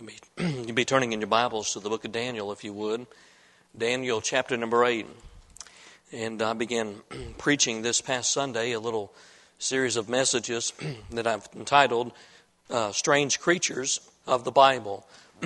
You'd be turning in your Bibles to the book of Daniel, if you would. Daniel chapter number 8. And I began preaching this past Sunday a little series of messages that I've entitled Strange Creatures of the Bible.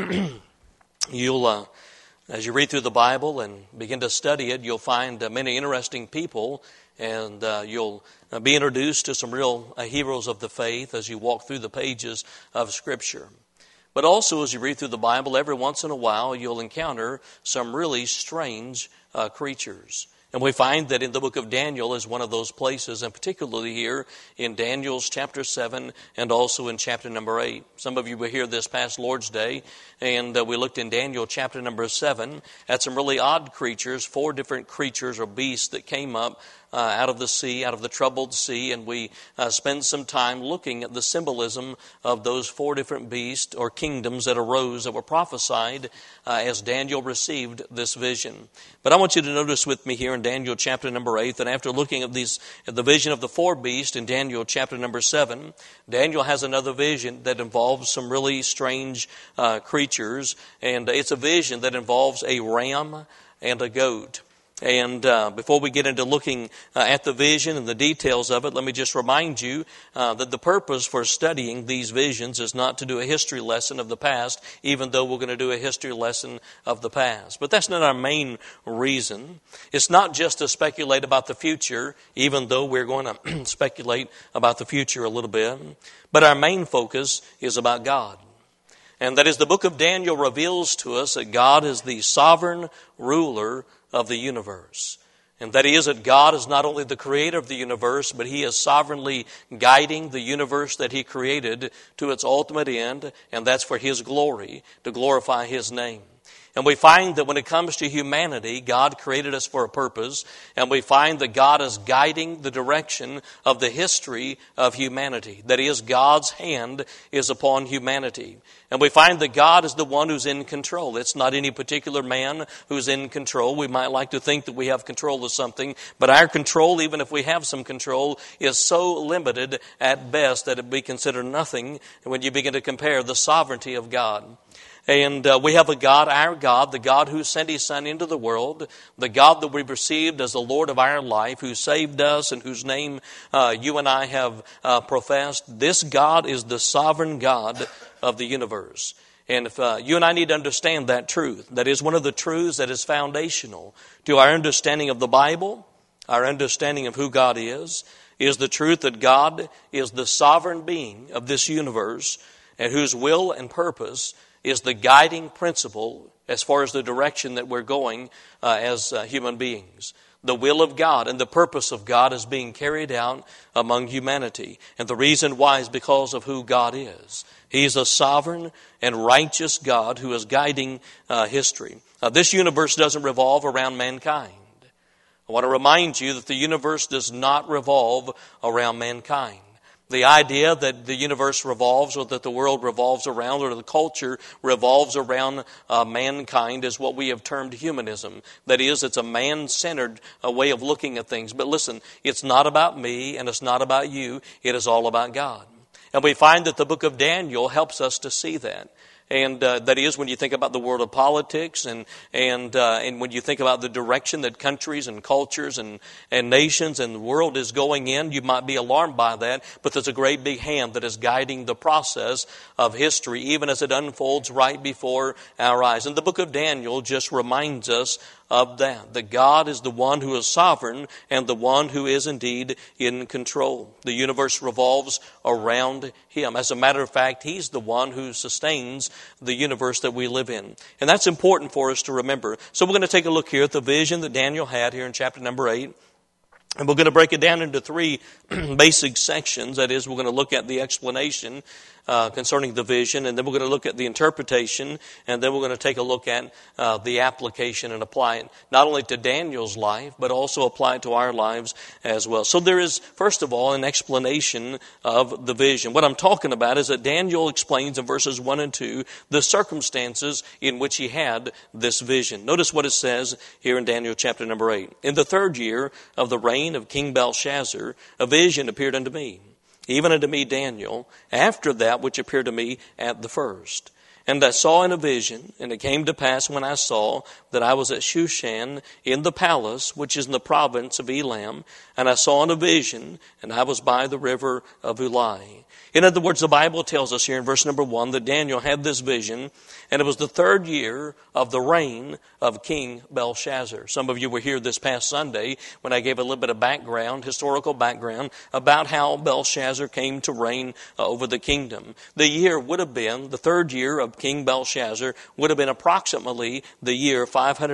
You'll, as you read through the Bible and begin to study it, you'll find many interesting people, and you'll be introduced to some real heroes of the faith as you walk through the pages of Scripture. But also, as you read through the Bible, every once in a while, you'll encounter some really strange creatures. And we find that in the book of Daniel is one of those places, and particularly here in Daniel's chapter 7 and also in chapter number 8. Some of you were here this past Lord's Day, and we looked in Daniel chapter number 7 at some really odd creatures, 4 different creatures or beasts that came up out of the sea, out of the troubled sea, and we spend some time looking at the symbolism of those 4 different beasts or kingdoms that arose that were prophesied as Daniel received this vision. But I want you to notice with me here in Daniel chapter number 8 that after looking at the vision of the 4 beasts in Daniel chapter number 7, Daniel has another vision that involves some really strange creatures, and it's a vision that involves a ram and a goat. And before we get into looking at the vision and the details of it, let me just remind you that the purpose for studying these visions is not to do a history lesson of the past, even though we're going to do a history lesson of the past. But that's not our main reason. It's not just to speculate about the future, even though we're going to speculate about the future a little bit. But our main focus is about God. And that is, the book of Daniel reveals to us that God is the sovereign ruler of the universe. And that is that God is not only the creator of the universe, but He is sovereignly guiding the universe that He created to its ultimate end, and that's for His glory, to glorify His name. And we find that when it comes to humanity, God created us for a purpose, and we find that God is guiding the direction of the history of humanity. That is, God's hand is upon humanity. And we find that God is the one who's in control. It's not any particular man who's in control. We might like to think that we have control of something, but our control, even if we have some control, is so limited at best that it be considered nothing when you begin to compare the sovereignty of God. And we have a God, our God, the God who sent His Son into the world, the God that we've received as the Lord of our life, who saved us and whose name you and I have professed. This God is the sovereign God of the universe. And if you and I need to understand that truth, that is one of the truths that is foundational to our understanding of the Bible, our understanding of who God is the truth that God is the sovereign being of this universe, and whose will and purpose is the guiding principle as far as the direction that we're going as human beings. The will of God and the purpose of God is being carried out among humanity. And the reason why is because of who God is. He's a sovereign and righteous God who is guiding history. This universe doesn't revolve around mankind. I want to remind you that the universe does not revolve around mankind. The idea that the universe revolves, or that the world revolves around, or the culture revolves around mankind is what we have termed humanism. That is, it's a man-centered way of looking at things. But listen, it's not about me and it's not about you. It is all about God. And we find that the book of Daniel helps us to see that. And that is, when you think about the world of politics and when you think about the direction that countries and cultures and nations and the world is going in, you might be alarmed by that, but there's a great big hand that is guiding the process of history, even as it unfolds right before our eyes. And the book of Daniel just reminds us of that God is the one who is sovereign and the one who is indeed in control. The universe revolves around Him. As a matter of fact, He's the one who sustains the universe that we live in. And that's important for us to remember. So we're going to take a look here at the vision that Daniel had here in chapter number 8. And we're going to break it down into 3 basic sections. That is, we're going to look at the explanation concerning the vision, and then we're going to look at the interpretation, and then we're going to take a look at the application and apply it not only to Daniel's life, but also apply it to our lives as well. So there is, first of all, an explanation of the vision. What I'm talking about is that Daniel explains in verses 1 and 2 the circumstances in which he had this vision. Notice what it says here in Daniel chapter number 8. In the 3rd year of the reign of King Belshazzar, a vision appeared unto me, even unto me Daniel, after that which appeared to me at the first. And I saw in a vision, and it came to pass when I saw that I was at Shushan in the palace, which is in the province of Elam, and I saw in a vision, and I was by the river of Ulai. In other words, the Bible tells us here in verse number 1 that Daniel had this vision, and it was the 3rd year of the reign of King Belshazzar. Some of you were here this past Sunday when I gave a little bit of background, historical background, about how Belshazzar came to reign over the kingdom. The year would have been, the 3rd year of King Belshazzar would have been approximately the year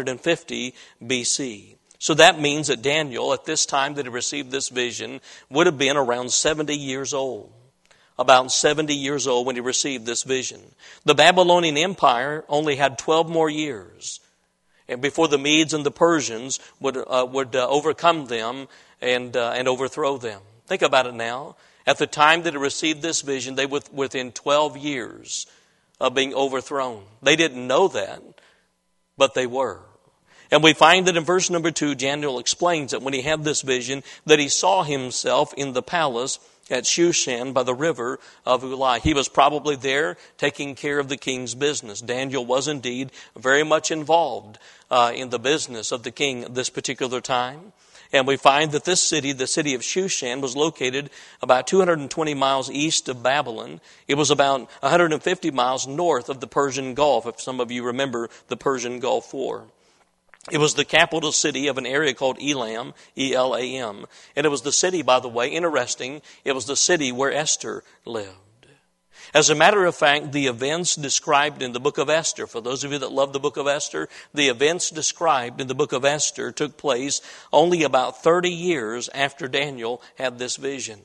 550 BC. So that means that Daniel, at this time that he received this vision, would have been around 70 years old. About 70 years old when he received this vision. The Babylonian Empire only had 12 more years, and before the Medes and the Persians would overcome them and overthrow them. Think about it now. At the time that he received this vision, they were within 12 years of being overthrown. They didn't know that, but they were. And we find that in verse number 2, Daniel explains that when he had this vision, that he saw himself in the palace at Shushan by the river of Ulai. He was probably there taking care of the king's business. Daniel was indeed very much involved in the business of the king at this particular time. And we find that this city, the city of Shushan, was located about 220 miles east of Babylon. It was about 150 miles north of the Persian Gulf, if some of you remember the Persian Gulf War. It was the capital city of an area called Elam, E-L-A-M. And it was the city, by the way, interesting, it was the city where Esther lived. As a matter of fact, the events described in the book of Esther, for those of you that love the book of Esther, the events described in the book of Esther took place only about 30 years after Daniel had this vision.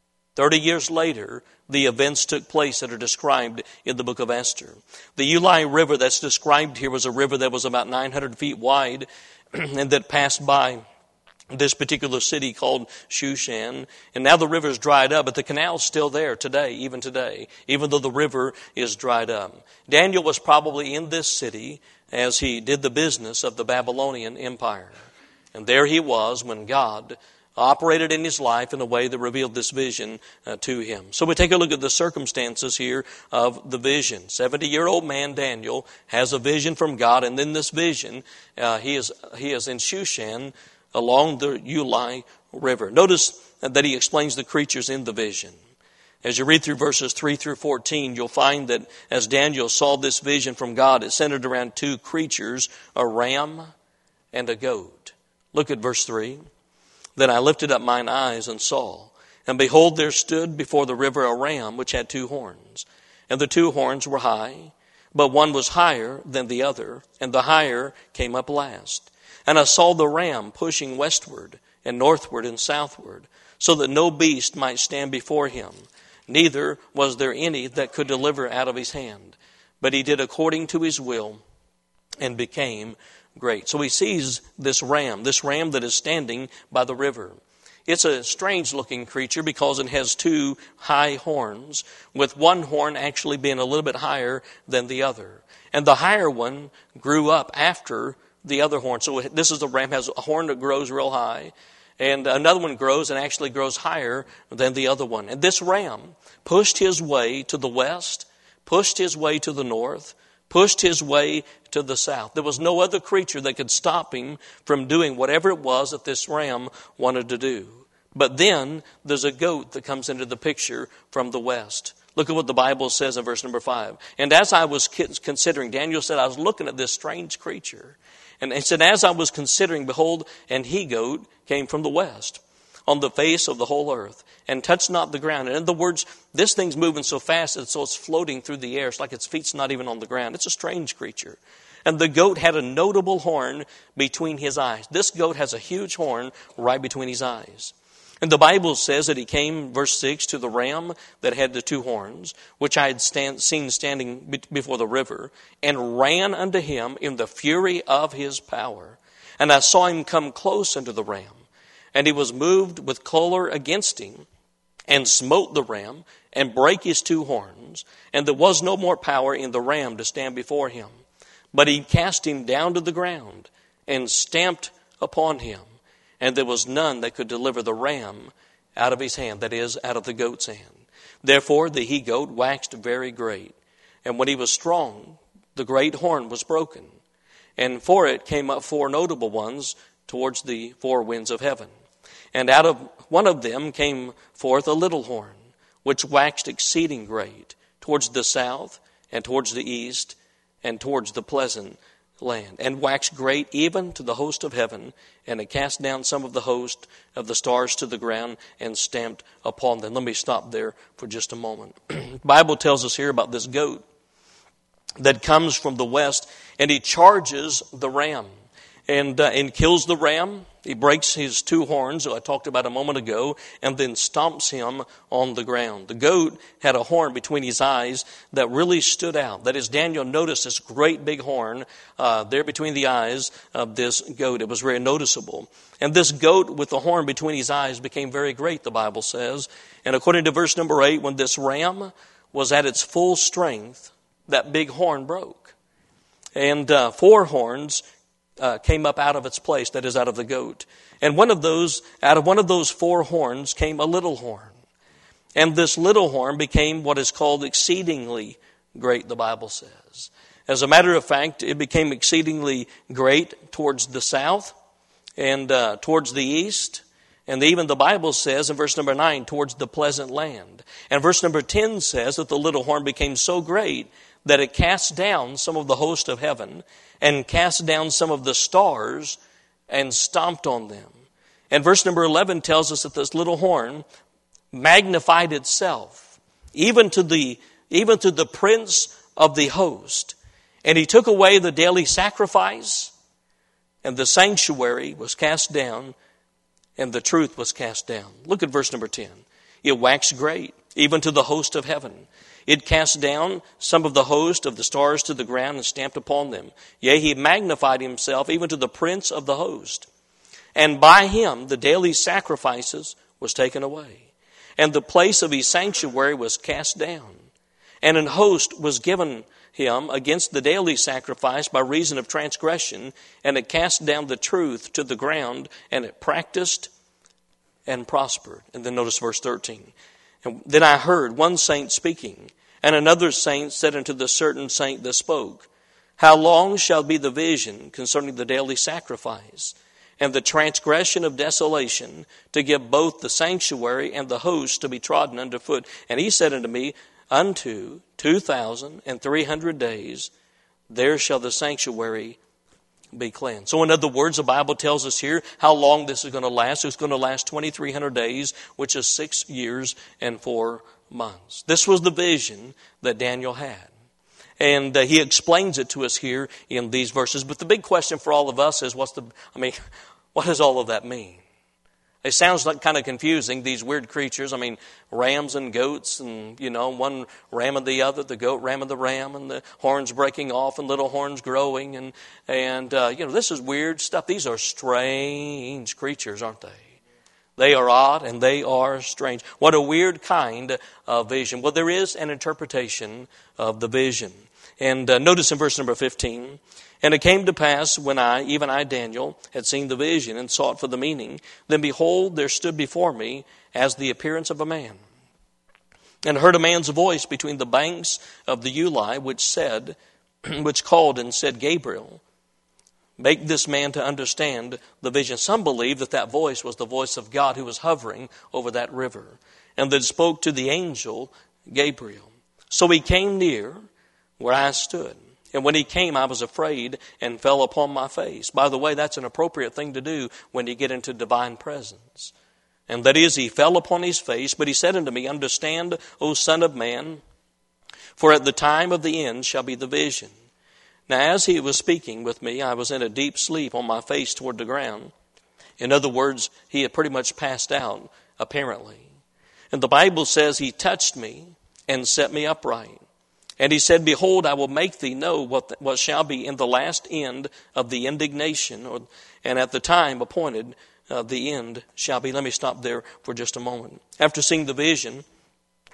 30 years later, the events took place that are described in the book of Esther. The Ulai River that's described here was a river that was about 900 feet wide and that passed by this particular city called Shushan. And now the river's dried up, but the canal's still there today, even though the river is dried up. Daniel was probably in this city as he did the business of the Babylonian Empire. And there he was when God operated in his life in a way that revealed this vision to him. So we take a look at the circumstances here of the vision. 70-year-old man Daniel has a vision from God, and then this vision, he is in Shushan along the Ulai River. Notice that he explains the creatures in the vision. As you read through verses 3 through 14, you'll find that as Daniel saw this vision from God, it centered around 2 creatures, a ram and a goat. Look at verse 3. Then I lifted up mine eyes and saw, and behold, there stood before the river a ram which had 2 horns. And the 2 horns were high, but one was higher than the other, and the higher came up last. And I saw the ram pushing westward and northward and southward, so that no beast might stand before him. Neither was there any that could deliver out of his hand. But he did according to his will and became great. So he sees this ram that is standing by the river. It's a strange looking creature because it has 2 high horns, with one horn actually being a little bit higher than the other. And the higher one grew up after the other horn. So this is the ram, has a horn that grows real high, and another one grows and actually grows higher than the other one. And this ram pushed his way to the west, pushed his way to the north, pushed his way to the south. There was no other creature that could stop him from doing whatever it was that this ram wanted to do. But then there's a goat that comes into the picture from the west. Look at what the Bible says in verse number 5. And as I was considering, Daniel said, I was looking at this strange creature. And he said, as I was considering, behold, an he-goat came from the west on the face of the whole earth, and touched not the ground. And in other words, this thing's moving so fast, and so it's floating through the air. It's like its feet's not even on the ground. It's a strange creature. And the goat had a notable horn between his eyes. This goat has a huge horn right between his eyes. And the Bible says that he came, verse 6, to the ram that had the 2 horns, which I had seen standing before the river, and ran unto him in the fury of his power. And I saw him come close unto the ram. And he was moved with choler against him, and smote the ram, and brake his 2 horns. And there was no more power in the ram to stand before him. But he cast him down to the ground, and stamped upon him. And there was none that could deliver the ram out of his hand, that is, out of the goat's hand. Therefore the he-goat waxed very great, And when he was strong, the great horn was broken. And for it came up 4 notable ones towards the 4 winds of heaven. And out of one of them came forth a little horn, which waxed exceeding great, towards the south, and towards the east, and towards the pleasant land, and waxed great even to the host of heaven, and it cast down some of the host of the stars to the ground, and stamped upon them. Let me stop there for just a moment. The Bible tells us here about this goat that comes from the west, and he charges the ram and kills the ram. He breaks his 2 horns, I talked about a moment ago, and then stomps him on the ground. The goat had a horn between his eyes that really stood out. That is, Daniel noticed this great big horn there between the eyes of this goat. It was very noticeable. And this goat with the horn between his eyes became very great, the Bible says. And according to verse number 8, when this ram was at its full strength, that big horn broke. And 4 horns came up out of its place, that is, out of the goat. And out of one of those 4 horns came a little horn. And this little horn became what is called exceedingly great, the Bible says. As a matter of fact, it became exceedingly great towards the south and towards the east. And even the Bible says in verse number 9, towards the pleasant land. And verse number 10 says that the little horn became so great that it cast down some of the host of heaven and cast down some of the stars and stomped on them. And verse number 11 tells us that this little horn magnified itself, even to the prince of the host. And he took away the daily sacrifice, and the sanctuary was cast down, and the truth was cast down. Look at verse number 10. It waxed great, even to the host of heaven. It cast down some of the host of the stars to the ground and stamped upon them. Yea, he magnified himself even to the prince of the host. And by him the daily sacrifices was taken away. And the place of his sanctuary was cast down. And an host was given him against the daily sacrifice by reason of transgression. And it cast down the truth to the ground. And it practiced and prospered. And then notice verse 13. And then I heard one saint speaking, and another saint said unto the certain saint that spoke, How long shall be the vision concerning the daily sacrifice, and the transgression of desolation, to give both the sanctuary and the host to be trodden under foot? And he said unto me, Unto 2,300 days there shall the sanctuary be cleansed. So in other words, the Bible tells us here how long this is going to last. It's going to last 2,300 days, which is 6 years and 4 months. This was the vision that Daniel had. And he explains it to us here in these verses. But the big question for all of us is, what does all of that mean? It sounds like kind of confusing, these weird creatures. Rams and goats, and, one ram and the other, the goat ramming the ram, and the horns breaking off, and little horns growing. And this is weird stuff. These are strange creatures, aren't they? They are odd and they are strange. What a weird kind of vision. Well, there is an interpretation of the vision. And notice in verse number 15, And it came to pass, when even I, Daniel, had seen the vision and sought for the meaning, then behold, there stood before me as the appearance of a man. And heard a man's voice between the banks of the Ulai, which called and said, Gabriel, make this man to understand the vision. Some believe that voice was the voice of God who was hovering over that river, and that spoke to the angel Gabriel. So he came near where I stood. And when he came, I was afraid and fell upon my face. By the way, that's an appropriate thing to do when you get into divine presence. And that is, he fell upon his face, but he said unto me, Understand, O Son of Man, for at the time of the end shall be the vision. Now as he was speaking with me, I was in a deep sleep on my face toward the ground. In other words, he had pretty much passed out, apparently. And the Bible says he touched me and set me upright. And he said, Behold, I will make thee know what shall be in the last end of the indignation, and at the time appointed the end shall be. Let me stop there for just a moment. After seeing the vision,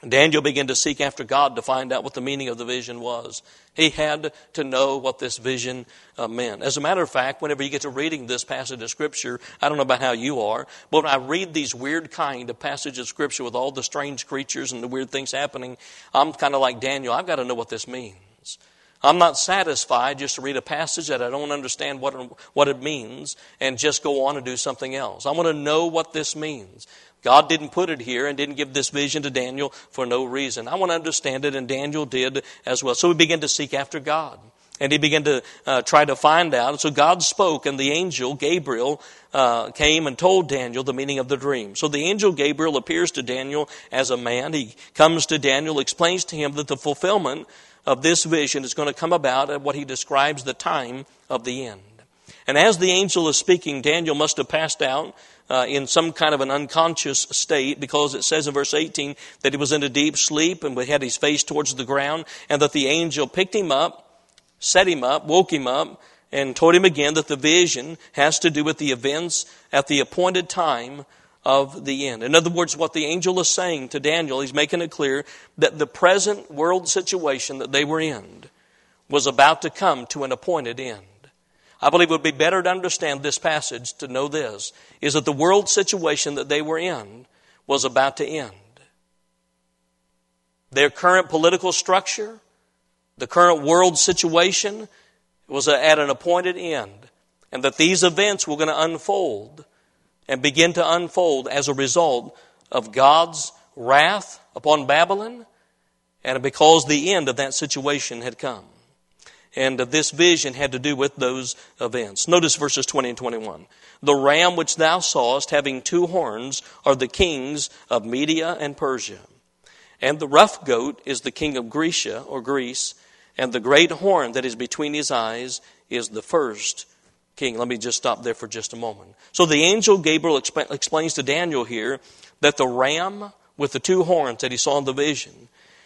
Daniel began to seek after God to find out what the meaning of the vision was. He had to know what this vision meant. As a matter of fact, whenever you get to reading this passage of Scripture, I don't know about how you are, but when I read these weird kind of passages of Scripture with all the strange creatures and the weird things happening, I'm kind of like Daniel. I've got to know what this means. I'm not satisfied just to read a passage that I don't understand what it means and just go on and do something else. I want to know what this means. God didn't put it here and didn't give this vision to Daniel for no reason. I want to understand it, and Daniel did as well. So he began to seek after God, and he began to try to find out. And so God spoke, and the angel Gabriel came and told Daniel the meaning of the dream. So the angel Gabriel appears to Daniel as a man. He comes to Daniel, explains to him that the fulfillment of this vision is going to come about at what he describes the time of the end. And as the angel is speaking, Daniel must have passed out in some kind of an unconscious state, because it says in verse 18 that he was in a deep sleep and had his face towards the ground, and that the angel picked him up, set him up, woke him up, and told him again that the vision has to do with the events at the appointed time of the end. In other words, what the angel is saying to Daniel, he's making it clear that the present world situation that they were in was about to come to an appointed end. I believe it would be better to understand this passage to know this, is that the world situation that they were in was about to end. Their current political structure, the current world situation was at an appointed end, and that these events were going to unfold and begin to unfold as a result of God's wrath upon Babylon, and because the end of that situation had come. And this vision had to do with those events. Notice verses 20 and 21. The ram which thou sawest having 2 horns are the kings of Media and Persia. And the rough goat is the king of Grecia or Greece. And the great horn that is between his eyes is the first king. Let me just stop there for just a moment. So the angel Gabriel explains to Daniel here that the ram with the 2 horns that he saw in the vision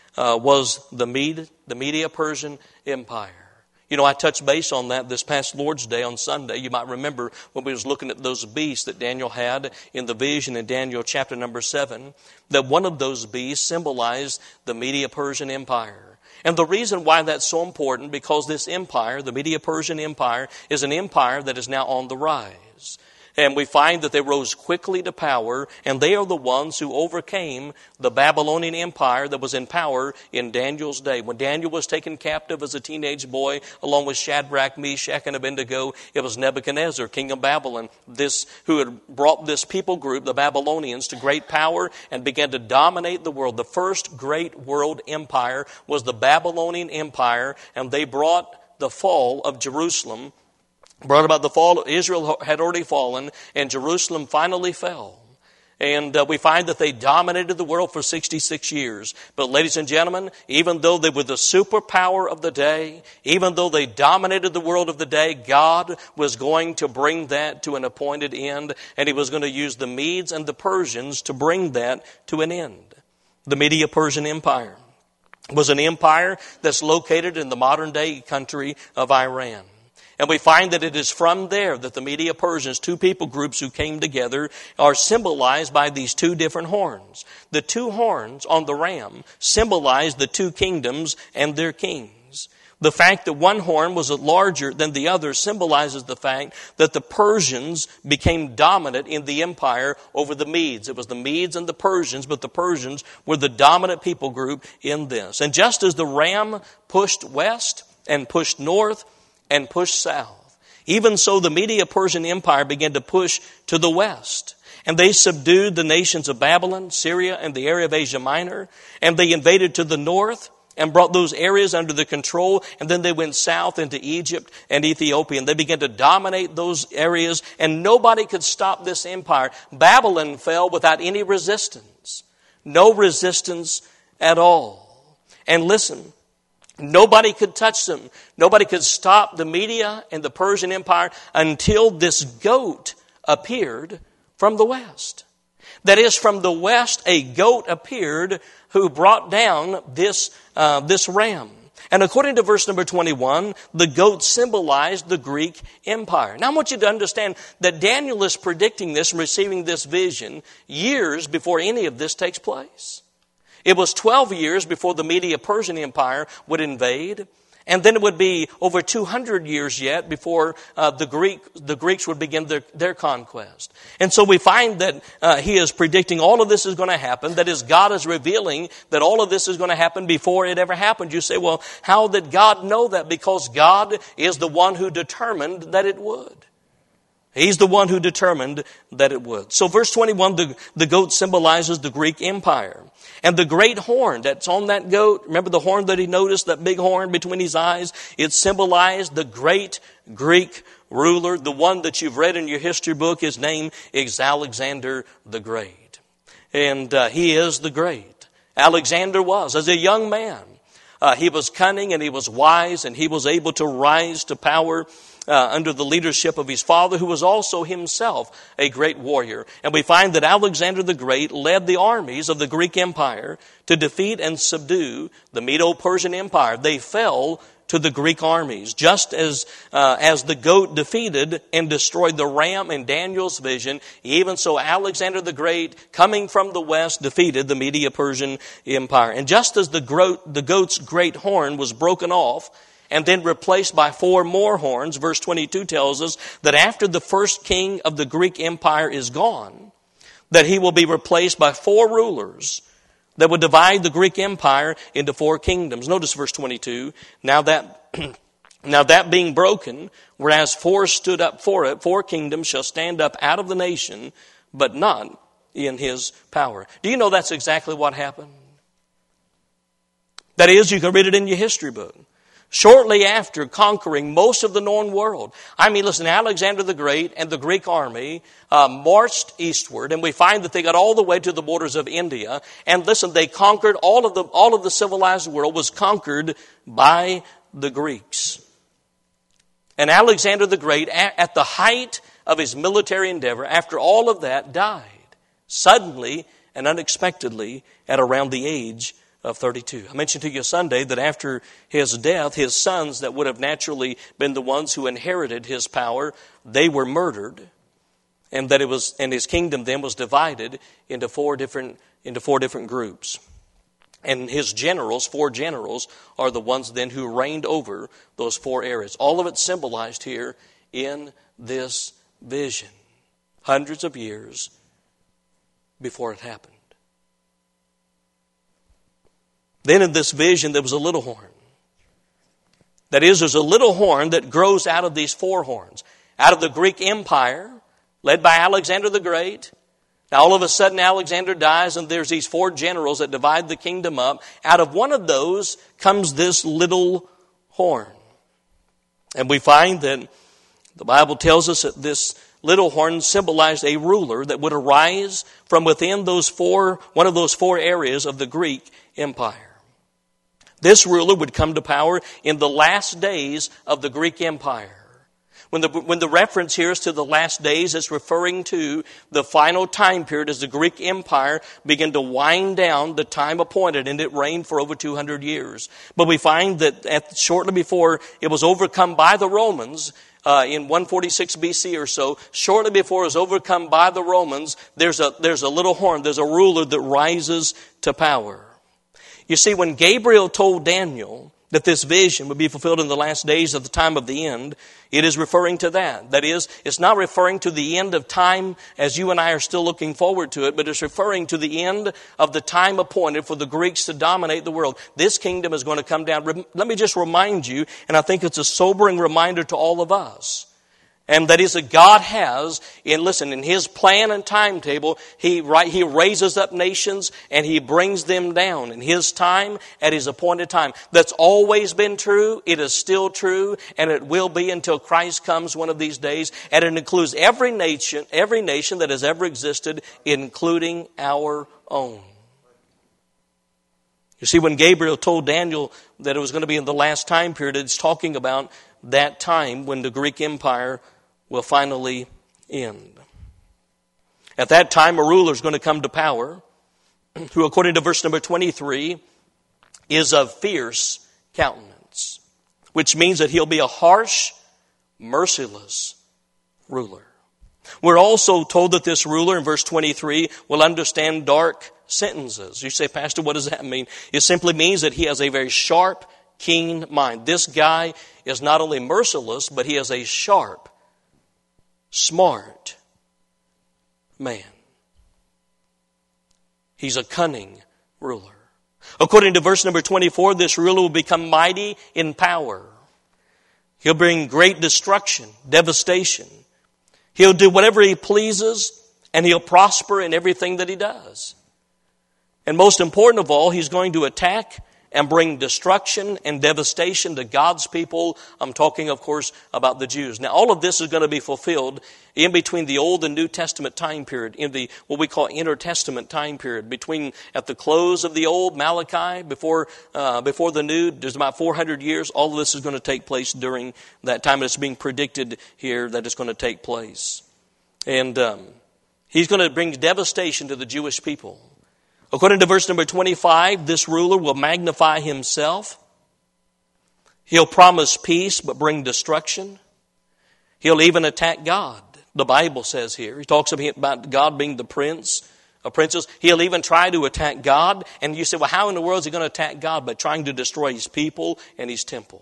was the Media-Persian Empire. You know, I touched base on that this past Lord's Day on Sunday. You might remember when we was looking at those beasts that Daniel had in the vision in Daniel chapter number 7, that one of those beasts symbolized the Media-Persian Empire. And the reason why that's so important, because this empire, the Media-Persian Empire, is an empire that is now on the rise. And we find that they rose quickly to power, and they are the ones who overcame the Babylonian Empire that was in power in Daniel's day. When Daniel was taken captive as a teenage boy, along with Shadrach, Meshach, and Abednego, it was Nebuchadnezzar, king of Babylon, who had brought this people group, the Babylonians, to great power and began to dominate the world. The first great world empire was the Babylonian Empire, and they brought the fall of Jerusalem. Brought about the fall. Israel had already fallen, and Jerusalem finally fell. And we find that they dominated the world for 66 years. But ladies and gentlemen, even though they were the superpower of the day, even though they dominated the world of the day, God was going to bring that to an appointed end, and He was going to use the Medes and the Persians to bring that to an end. The Media-Persian Empire was an empire that's located in the modern-day country of Iran. And we find that it is from there that the Media-Persians, 2 people groups who came together, are symbolized by these 2 different horns. The 2 horns on the ram symbolize the 2 kingdoms and their kings. The fact that one horn was larger than the other symbolizes the fact that the Persians became dominant in the empire over the Medes. It was the Medes and the Persians, but the Persians were the dominant people group in this. And just as the ram pushed west and pushed north and pushed south, even so the Media-Persian Empire began to push to the west. And they subdued the nations of Babylon, Syria, and the area of Asia Minor. And they invaded to the north and brought those areas under their control. And then they went south into Egypt and Ethiopia. And they began to dominate those areas. And nobody could stop this empire. Babylon fell without any resistance. No resistance at all. And listen, nobody could touch them. Nobody could stop the Media and the Persian Empire until this goat appeared from the west. That is, from the west, a goat appeared who brought down this ram. And according to verse number 21, the goat symbolized the Greek Empire. Now I want you to understand that Daniel is predicting this and receiving this vision years before any of this takes place. It was 12 years before the Medo-Persian Empire would invade. And then it would be over 200 years yet before the Greeks would begin their conquest. And so we find that he is predicting all of this is going to happen. That is, God is revealing that all of this is going to happen before it ever happened. You say, well, how did God know that? Because God is the one who determined that it would. He's the one who determined that it would. So verse 21, the goat symbolizes the Greek Empire. And the great horn that's on that goat, remember the horn that he noticed, that big horn between his eyes? It symbolized the great Greek ruler, the one that you've read in your history book. His name is Alexander the Great. And he is the great. Alexander was, as a young man, he was cunning and he was wise and he was able to rise to power under the leadership of his father, who was also himself a great warrior. And we find that Alexander the Great led the armies of the Greek Empire to defeat and subdue the Medo-Persian Empire. They fell to the Greek armies, just as the goat defeated and destroyed the ram in Daniel's vision. Even so, Alexander the Great, coming from the west, defeated the Medo-Persian Empire. And just as the goat's great horn was broken off and then replaced by 4 more horns, verse 22 tells us that after the first king of the Greek Empire is gone, that he will be replaced by 4 rulers that would divide the Greek Empire into 4 kingdoms. Notice verse 22. Now that being broken, whereas 4 stood up for it, 4 kingdoms shall stand up out of the nation, but not in his power. Do you know that's exactly what happened? That is, you can read it in your history book. Shortly after conquering most of the known world. I mean, listen, Alexander the Great and the Greek army marched eastward, and we find that they got all the way to the borders of India. And listen, they conquered all of the civilized world was conquered by the Greeks. And Alexander the Great, at the height of his military endeavor, after all of that, died suddenly and unexpectedly at around the age of 32. I mentioned to you Sunday that after his death, his sons that would have naturally been the ones who inherited his power, they were murdered, and his kingdom then was divided into four different groups. And his generals, 4 generals, are the ones then who reigned over those 4 areas. All of it symbolized here in this vision, hundreds of years before it happened. Then in this vision, there was a little horn. That is, there's a little horn that grows out of these 4 horns. Out of the Greek Empire, led by Alexander the Great. Now all of a sudden Alexander dies and there's these 4 generals that divide the kingdom up. Out of one of those comes this little horn. And we find that the Bible tells us that this little horn symbolized a ruler that would arise from within one of those 4 areas of the Greek Empire. This ruler would come to power in the last days of the Greek Empire. When the reference here is to the last days, it's referring to the final time period as the Greek Empire began to wind down the time appointed, and it reigned for over 200 years. But we find that shortly before it was overcome by the Romans, in 146 BC or so, shortly before it was overcome by the Romans, there's a little horn, there's a ruler that rises to power. You see, when Gabriel told Daniel that this vision would be fulfilled in the last days of the time of the end, it is referring to that. That is, it's not referring to the end of time as you and I are still looking forward to it, but it's referring to the end of the time appointed for the Greeks to dominate the world. This kingdom is going to come down. Let me just remind you, and I think it's a sobering reminder to all of us, and that is that God has, in His plan and timetable, He raises up nations and He brings them down in His time, at His appointed time. That's always been true. It is still true, and it will be until Christ comes one of these days. And it includes every nation that has ever existed, including our own. You see, when Gabriel told Daniel that it was going to be in the last time period, it's talking about that time when the Greek Empire will finally end. At that time, a ruler is going to come to power who, according to verse number 23, is of fierce countenance, which means that he'll be a harsh, merciless ruler. We're also told that this ruler, in verse 23, will understand dark sentences. You say, Pastor, what does that mean? It simply means that he has a very sharp, keen mind. This guy is not only merciless, but he is a sharp, smart man. He's a cunning ruler. According to verse number 24, this ruler will become mighty in power. He'll bring great destruction, devastation. He'll do whatever he pleases, and he'll prosper in everything that he does. And most important of all, he's going to attack and bring destruction and devastation to God's people. I'm talking, of course, about the Jews. Now, all of this is going to be fulfilled in between the Old and New Testament time period, in the what we call intertestament time period, between at the close of the Old, Malachi, before the New. There's about 400 years. All of this is going to take place during that time. It's being predicted here that it's going to take place. And he's going to bring devastation to the Jewish people. According to verse number 25, this ruler will magnify himself. He'll promise peace but bring destruction. He'll even attack God. The Bible says here, he talks about God being the prince of princes. He'll even try to attack God. And you say, well, how in the world is he going to attack God? By trying to destroy his people and his temple.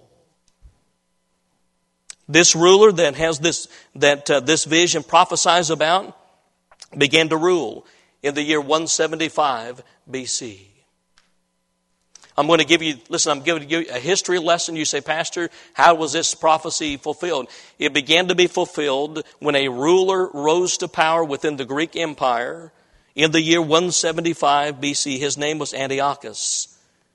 This ruler that has this vision prophesies about began to rule in the year 175 BC. I'm going to give you, I'm giving you a history lesson. You say, Pastor, how was this prophecy fulfilled? It began to be fulfilled when a ruler rose to power within the Greek Empire in the year 175 BC. His name was Antiochus.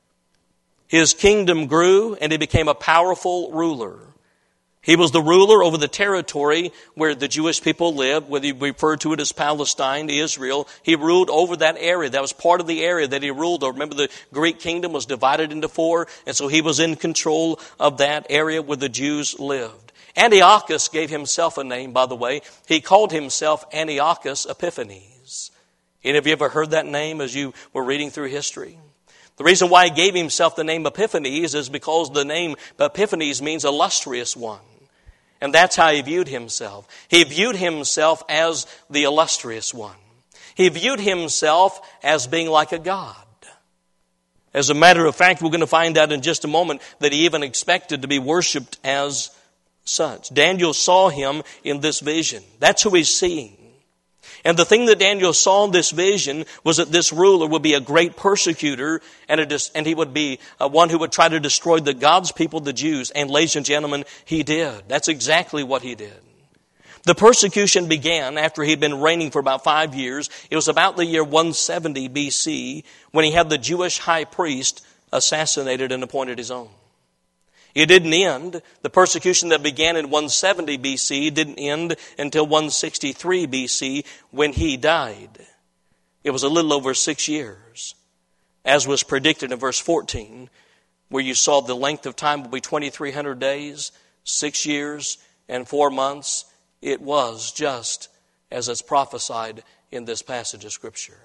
His kingdom grew and he became a powerful ruler. He was the ruler over the territory where the Jewish people lived, whether you refer to it as Palestine, Israel. He ruled over that area. That was part of the area that he ruled over. Remember, the Greek kingdom was divided into four, and so he was in control of that area where the Jews lived. Antiochus gave himself a name, by the way. He called himself Antiochus Epiphanes. Any of you ever heard that name as you were reading through history? The reason why he gave himself the name Epiphanes is because the name Epiphanes means illustrious one. And that's how he viewed himself. He viewed himself as the illustrious one. He viewed himself as being like a god. As a matter of fact, we're going to find out in just a moment that he even expected to be worshipped as such. Daniel saw him in this vision. That's who he's seeing. And the thing that Daniel saw in this vision was that this ruler would be a great persecutor and he would be one who would try to destroy God's people, the Jews. And ladies and gentlemen, he did. That's exactly what he did. The persecution began after he'd been reigning for about 5 years. It was about the year 170 BC when he had the Jewish high priest assassinated and appointed his own. It didn't end. The persecution that began in 170 BC didn't end until 163 BC when he died. It was a little over 6 years, as was predicted in verse 14, where you saw the length of time will be 2,300 days, 6 years, and 4 months. It was just as it's prophesied in this passage of Scripture.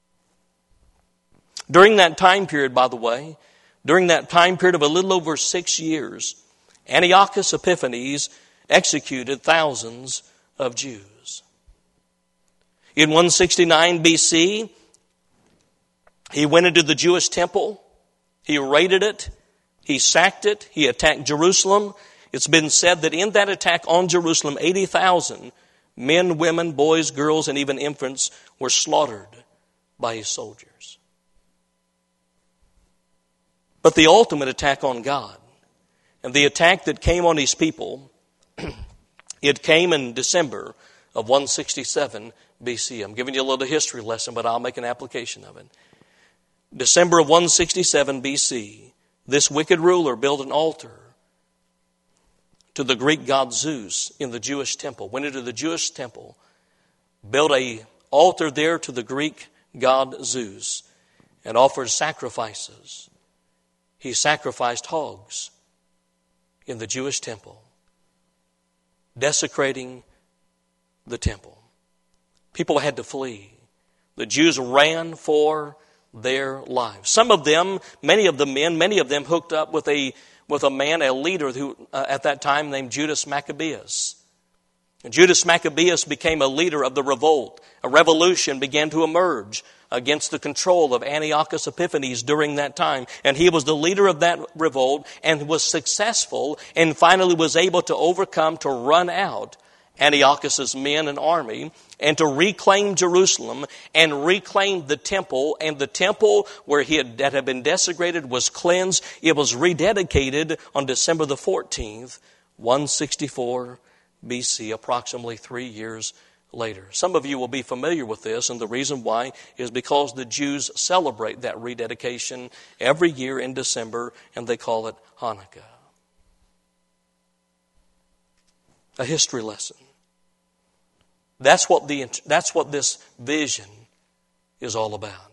During that time period, by the way, during that time period of a little over 6 years, Antiochus Epiphanes executed thousands of Jews. In 169 BC, he went into the Jewish temple, he raided it, he sacked it, he attacked Jerusalem. It's been said that in that attack on Jerusalem, 80,000 men, women, boys, girls, and even infants were slaughtered by his soldiers. But the ultimate attack on God, and the attack that came on his people, it came in December of 167 BC. I'm giving you a little history lesson, but I'll make an application of it. December of 167 BC, this wicked ruler built an altar to the Greek god Zeus in the Jewish temple. Went into the Jewish temple, built an altar there to the Greek god Zeus, and offered sacrifices. He sacrificed hogs in the Jewish temple, desecrating the temple. People had to flee. The Jews ran for their lives. Some of them, many of the men, many of them hooked up with a man, a leader who at that time named Judas Maccabeus. Judas Maccabeus became a leader of the revolt. A revolution began to emerge against the control of Antiochus Epiphanes during that time. And he was the leader of that revolt and was successful and finally was able to overcome, to run out Antiochus's men and army and to reclaim Jerusalem and reclaim the temple. And the temple that had been desecrated was cleansed. It was rededicated on December the 14th, 164 BC, approximately 3 years later. Some of you will be familiar with this, and the reason why is because the Jews celebrate that rededication every year in December, and they call it Hanukkah. A history lesson. That's what this vision is all about.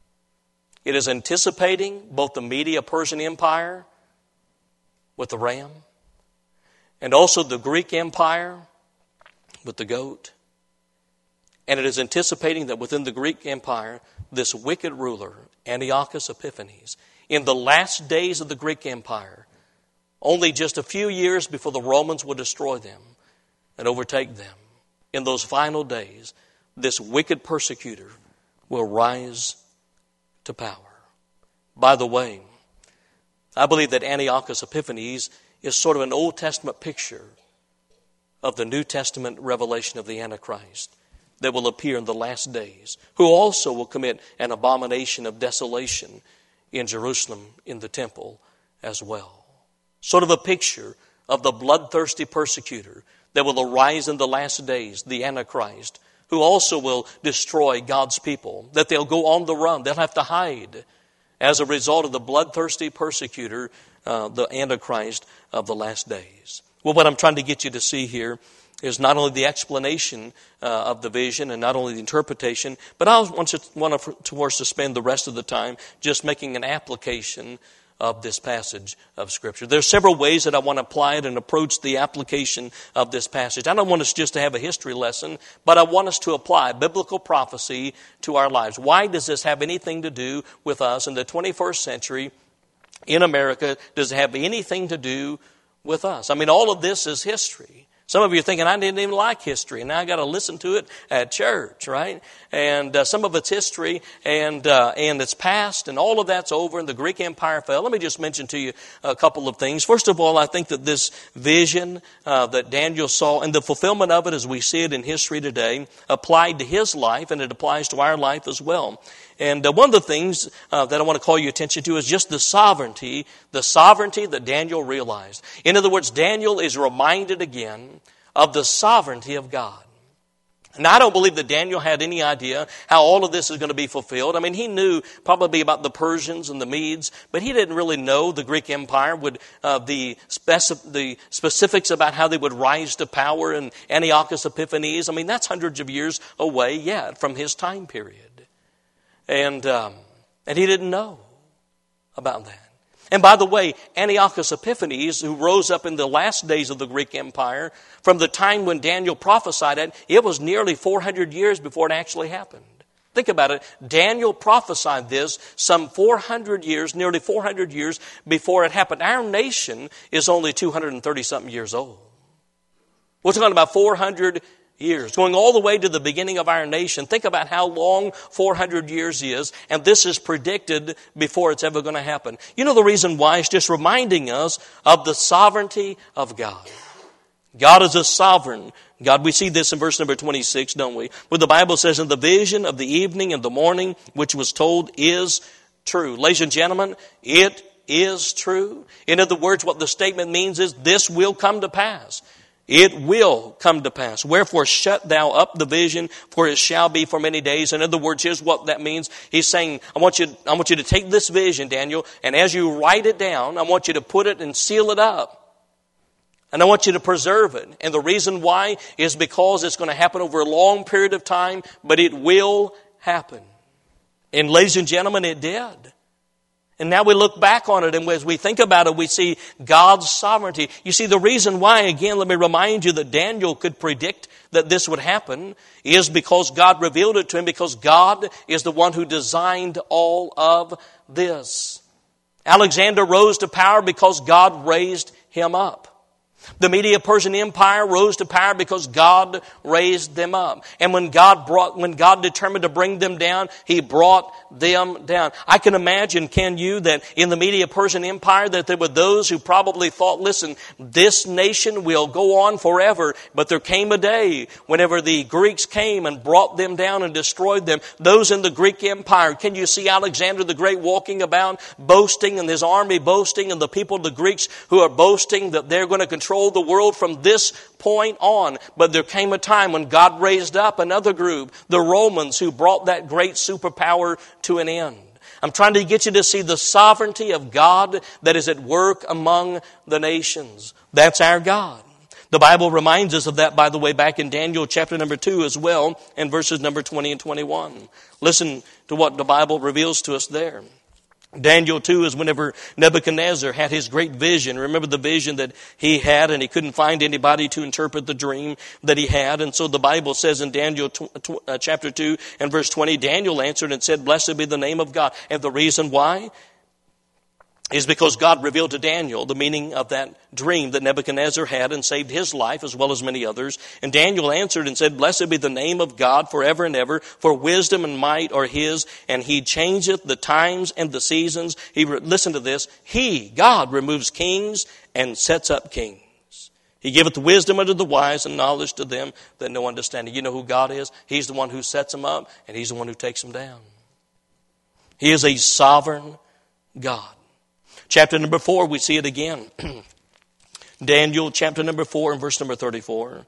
It is anticipating both the Medo-Persian Empire with the ram and also the Greek Empire with the goat. And it is anticipating that within the Greek Empire, this wicked ruler, Antiochus Epiphanes, in the last days of the Greek Empire, only just a few years before the Romans would destroy them and overtake them, in those final days, this wicked persecutor will rise to power. By the way, I believe that Antiochus Epiphanes is sort of an Old Testament picture of the New Testament revelation of the Antichrist that will appear in the last days, who also will commit an abomination of desolation in Jerusalem, in the temple as well. Sort of a picture of the bloodthirsty persecutor that will arise in the last days, the Antichrist, who also will destroy God's people, that they'll go on the run, they'll have to hide as a result of the bloodthirsty persecutor, the Antichrist of the last days. Well, what I'm trying to get you to see here is not only the explanation of the vision and not only the interpretation, but I want us to spend the rest of the time just making an application of this passage of Scripture. There are several ways that I want to apply it and approach the application of this passage. I don't want us just to have a history lesson, but I want us to apply biblical prophecy to our lives. Why does this have anything to do with us in the 21st century in America? Does it have anything to do with us? I mean, all of this is history. Some of you are thinking, I didn't even like history, and now I got to listen to it at church, right? And some of it's history, and it's past, and all of that's over, and the Greek Empire fell. Let me just mention to you a couple of things. First of all, I think that this vision that Daniel saw, and the fulfillment of it as we see it in history today, applied to his life, and it applies to our life as well. And one of the things that I want to call your attention to is just the sovereignty that Daniel realized. In other words, Daniel is reminded again of the sovereignty of God. And I don't believe that Daniel had any idea how all of this is going to be fulfilled. I mean, he knew probably about the Persians and the Medes, but he didn't really know the Greek Empire would, the specifics about how they would rise to power and Antiochus Epiphanes. I mean, that's hundreds of years away yet from his time period. And he didn't know about that. And by the way, Antiochus Epiphanes, who rose up in the last days of the Greek Empire, from the time when Daniel prophesied it was nearly 400 years before it actually happened. Think about it. Daniel prophesied this some 400 years, nearly 400 years before it happened. Our nation is only 230-something years old. We're talking about 400 years, going all the way to the beginning of our nation. Think about how long 400 years is, and this is predicted before it's ever going to happen. You know the reason why? It's just reminding us of the sovereignty of God. God is a sovereign God. We see this in verse number 26, don't we? Where the Bible says, "And the vision of the evening and the morning, which was told, is true." Ladies and gentlemen, it is true. In other words, what the statement means is this will come to pass. It will come to pass. "Wherefore shut thou up the vision, for it shall be for many days." In other words, here's what that means. He's saying, I want you to take this vision, Daniel, and as you write it down, I want you to put it and seal it up. And I want you to preserve it. And the reason why is because it's going to happen over a long period of time, but it will happen. And ladies and gentlemen, it did. And now we look back on it, and as we think about it, we see God's sovereignty. You see, the reason why, again, let me remind you that Daniel could predict that this would happen is because God revealed it to him, because God is the one who designed all of this. Alexander rose to power because God raised him up. The Medo-Persian Empire rose to power because God raised them up. And when God determined to bring them down, He brought them down. I can imagine, can you, that in the Medo-Persian Empire that there were those who probably thought, listen, this nation will go on forever. But there came a day whenever the Greeks came and brought them down and destroyed them. Those in the Greek Empire, can you see Alexander the Great walking about, boasting, and his army boasting, and the people of the Greeks who are boasting that they're going to control the world from this point on. But there came a time when God raised up another group, the Romans, who brought that great superpower to an end. I'm trying to get you to see the sovereignty of God that is at work among the nations. That's our God. The Bible reminds us of that, by the way, back in Daniel chapter number 2 as well, and verses number 20 and 21. Listen to what the Bible reveals to us there. Daniel 2 is whenever Nebuchadnezzar had his great vision. Remember the vision that he had, and he couldn't find anybody to interpret the dream that he had. And so the Bible says in Daniel chapter 2 and verse 20, Daniel answered and said, "Blessed be the name of God." And the reason why is because God revealed to Daniel the meaning of that dream that Nebuchadnezzar had and saved his life as well as many others. And Daniel answered and said, "Blessed be the name of God forever and ever, for wisdom and might are His, and He changeth the times and the seasons." Listen to this. God, removes kings and sets up kings. He giveth wisdom unto the wise and knowledge to them that know understanding. You know who God is? He's the one who sets them up, and He's the one who takes them down. He is a sovereign God. Chapter number 4, we see it again. Daniel chapter number 4 and verse number 34.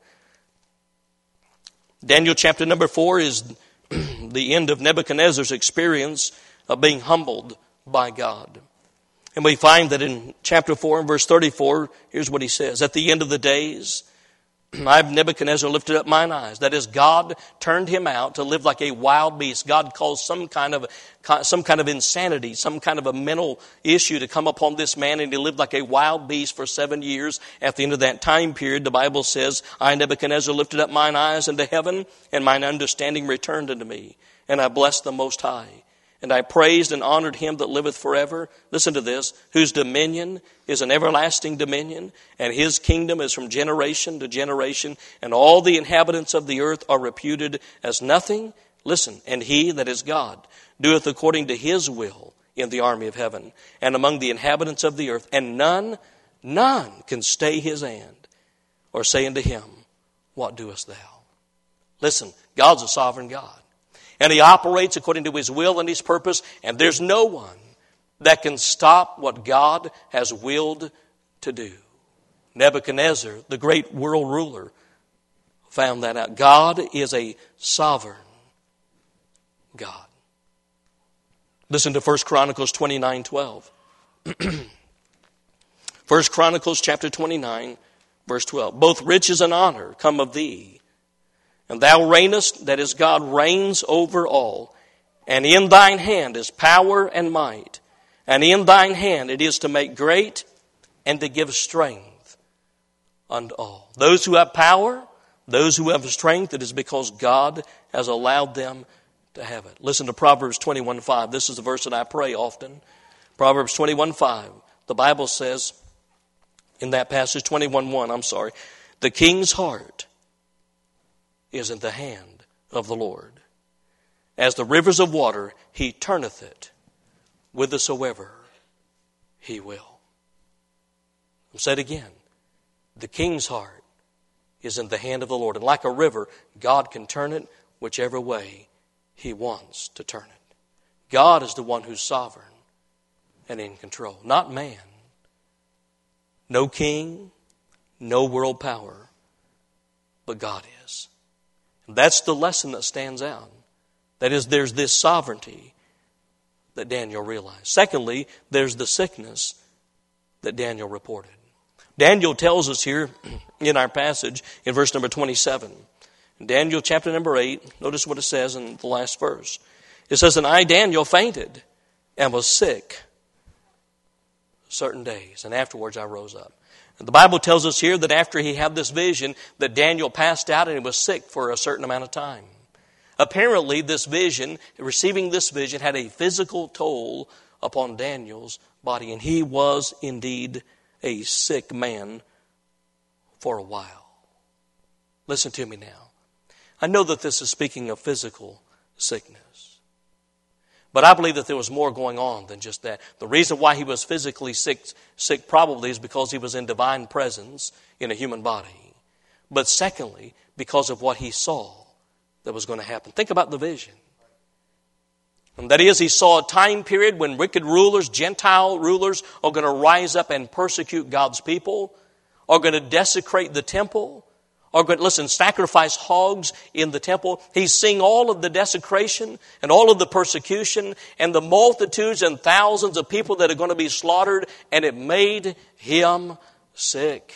Daniel chapter number 4 is the end of Nebuchadnezzar's experience of being humbled by God. And we find that in chapter 4 and verse 34, here's what he says. "At the end of the days, I, Nebuchadnezzar, lifted up mine eyes." That is, God turned him out to live like a wild beast. God caused some kind of insanity, some kind of a mental issue to come upon this man, and he lived like a wild beast for 7 years. At the end of that time period, the Bible says, "I, Nebuchadnezzar, lifted up mine eyes into heaven, and mine understanding returned unto me. And I blessed the Most High. And I praised and honored Him that liveth forever." Listen to this. "Whose dominion is an everlasting dominion, and His kingdom is from generation to generation. And all the inhabitants of the earth are reputed as nothing." Listen, "And He, that is God, doeth according to His will in the army of heaven, and among the inhabitants of the earth. And none can stay His hand, or say unto Him, What doest thou?" Listen, God's a sovereign God. And He operates according to His will and His purpose. And there's no one that can stop what God has willed to do. Nebuchadnezzar, the great world ruler, found that out. God is a sovereign God. Listen to 1 Chronicles 29:12. 1 Chronicles chapter 29, verse 12. "Both riches and honor come of Thee. And Thou reignest," that is, God reigns over all. "And in Thine hand is power and might. And in Thine hand it is to make great and to give strength unto all." Those who have power, those who have strength, it is because God has allowed them to have it. Listen to Proverbs 21:5. This is the verse that I pray often. Proverbs 21:5. The Bible says in that passage, 21:1, "The king's heart is in the hand of the Lord. As the rivers of water, He turneth it whithersoever He will." I'll say it again. The king's heart is in the hand of the Lord. And like a river, God can turn it whichever way He wants to turn it. God is the one who's sovereign and in control, not man. No king, no world power, but God is. And that's the lesson that stands out. That is, there's this sovereignty that Daniel realized. Secondly, there's the sickness that Daniel reported. Daniel tells us here in our passage in verse number 27. In Daniel chapter number 8, notice what it says in the last verse. It says, "And I, Daniel, fainted and was sick certain days, and afterwards I rose up." And the Bible tells us here that after he had this vision, that Daniel passed out and he was sick for a certain amount of time. Apparently, this vision, receiving this vision, had a physical toll upon Daniel's body, and he was indeed a sick man for a while. Listen to me now. I know that this is speaking of physical sickness. But I believe that there was more going on than just that. The reason why he was physically sick probably is because he was in divine presence in a human body. But secondly, because of what he saw that was going to happen. Think about the vision. And that is, he saw a time period when wicked rulers, Gentile rulers, are going to rise up and persecute God's people, are going to desecrate the temple, are going to, sacrifice hogs in the temple. He's seeing all of the desecration and all of the persecution and the multitudes and thousands of people that are going to be slaughtered, and it made him sick.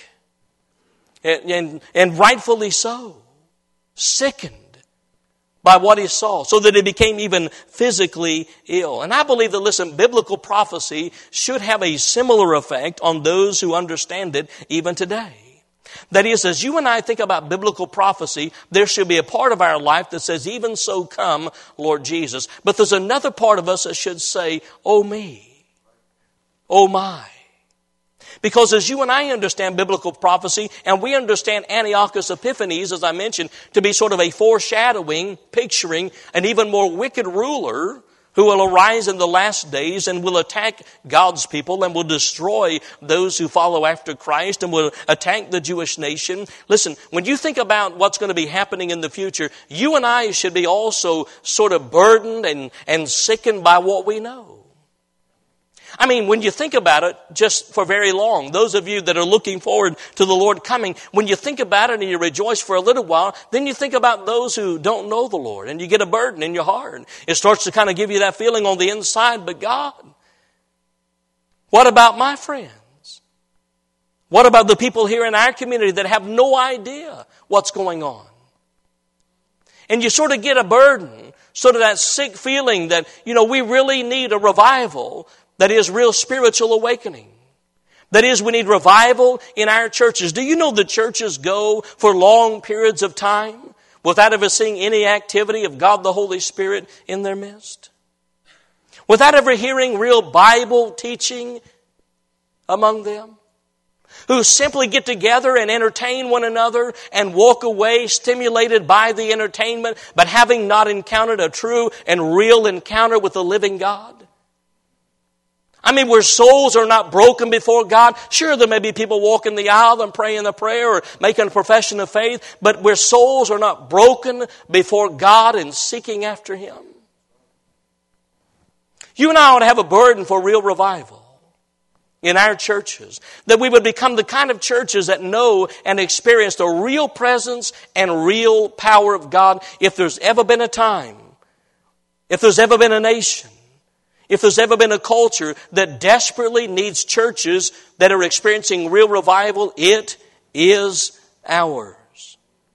And rightfully so. Sickened by what he saw, so that he became even physically ill. And I believe that, biblical prophecy should have a similar effect on those who understand it even today. That is, as you and I think about biblical prophecy, there should be a part of our life that says, even so come, Lord Jesus. But there's another part of us that should say, oh me, oh my. Because as you and I understand biblical prophecy, and we understand Antiochus Epiphanes, as I mentioned, to be sort of a foreshadowing, picturing an even more wicked ruler who will arise in the last days and will attack God's people and will destroy those who follow after Christ and will attack the Jewish nation. Listen, when you think about what's going to be happening in the future, you and I should be also sort of burdened and sickened by what we know. I mean, when you think about it, just for very long, those of you that are looking forward to the Lord coming, when you think about it and you rejoice for a little while, then you think about those who don't know the Lord, and you get a burden in your heart. It starts to kind of give you that feeling on the inside, but God, what about my friends? What about the people here in our community that have no idea what's going on? And you sort of get a burden, sort of that sick feeling that, we really need a revival. That is real spiritual awakening. That is, we need revival in our churches. Do you know the churches go for long periods of time without ever seeing any activity of God the Holy Spirit in their midst? Without ever hearing real Bible teaching among them? Who simply get together and entertain one another and walk away stimulated by the entertainment, but having not encountered a true and real encounter with the living God? I mean, where souls are not broken before God. Sure, there may be people walking the aisle and praying a prayer or making a profession of faith, but where souls are not broken before God and seeking after Him. You and I ought to have a burden for real revival in our churches. That we would become the kind of churches that know and experience the real presence and real power of God. If there's ever been a time, if there's ever been a nation, if there's ever been a culture that desperately needs churches that are experiencing real revival, it is ours.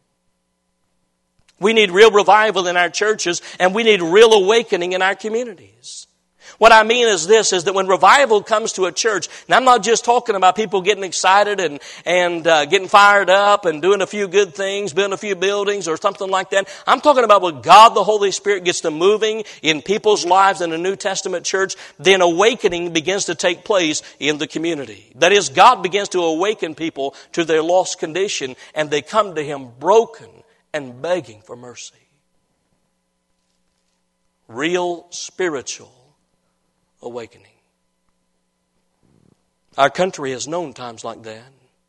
We need real revival in our churches, and we need real awakening in our communities. What I mean is this, is that when revival comes to a church, and I'm not just talking about people getting excited and getting fired up and doing a few good things, building a few buildings or something like that. I'm talking about when God the Holy Spirit gets to moving in people's lives in a New Testament church, then awakening begins to take place in the community. That is, God begins to awaken people to their lost condition, and they come to Him broken and begging for mercy. Real spiritual awakening. Our country has known times like that.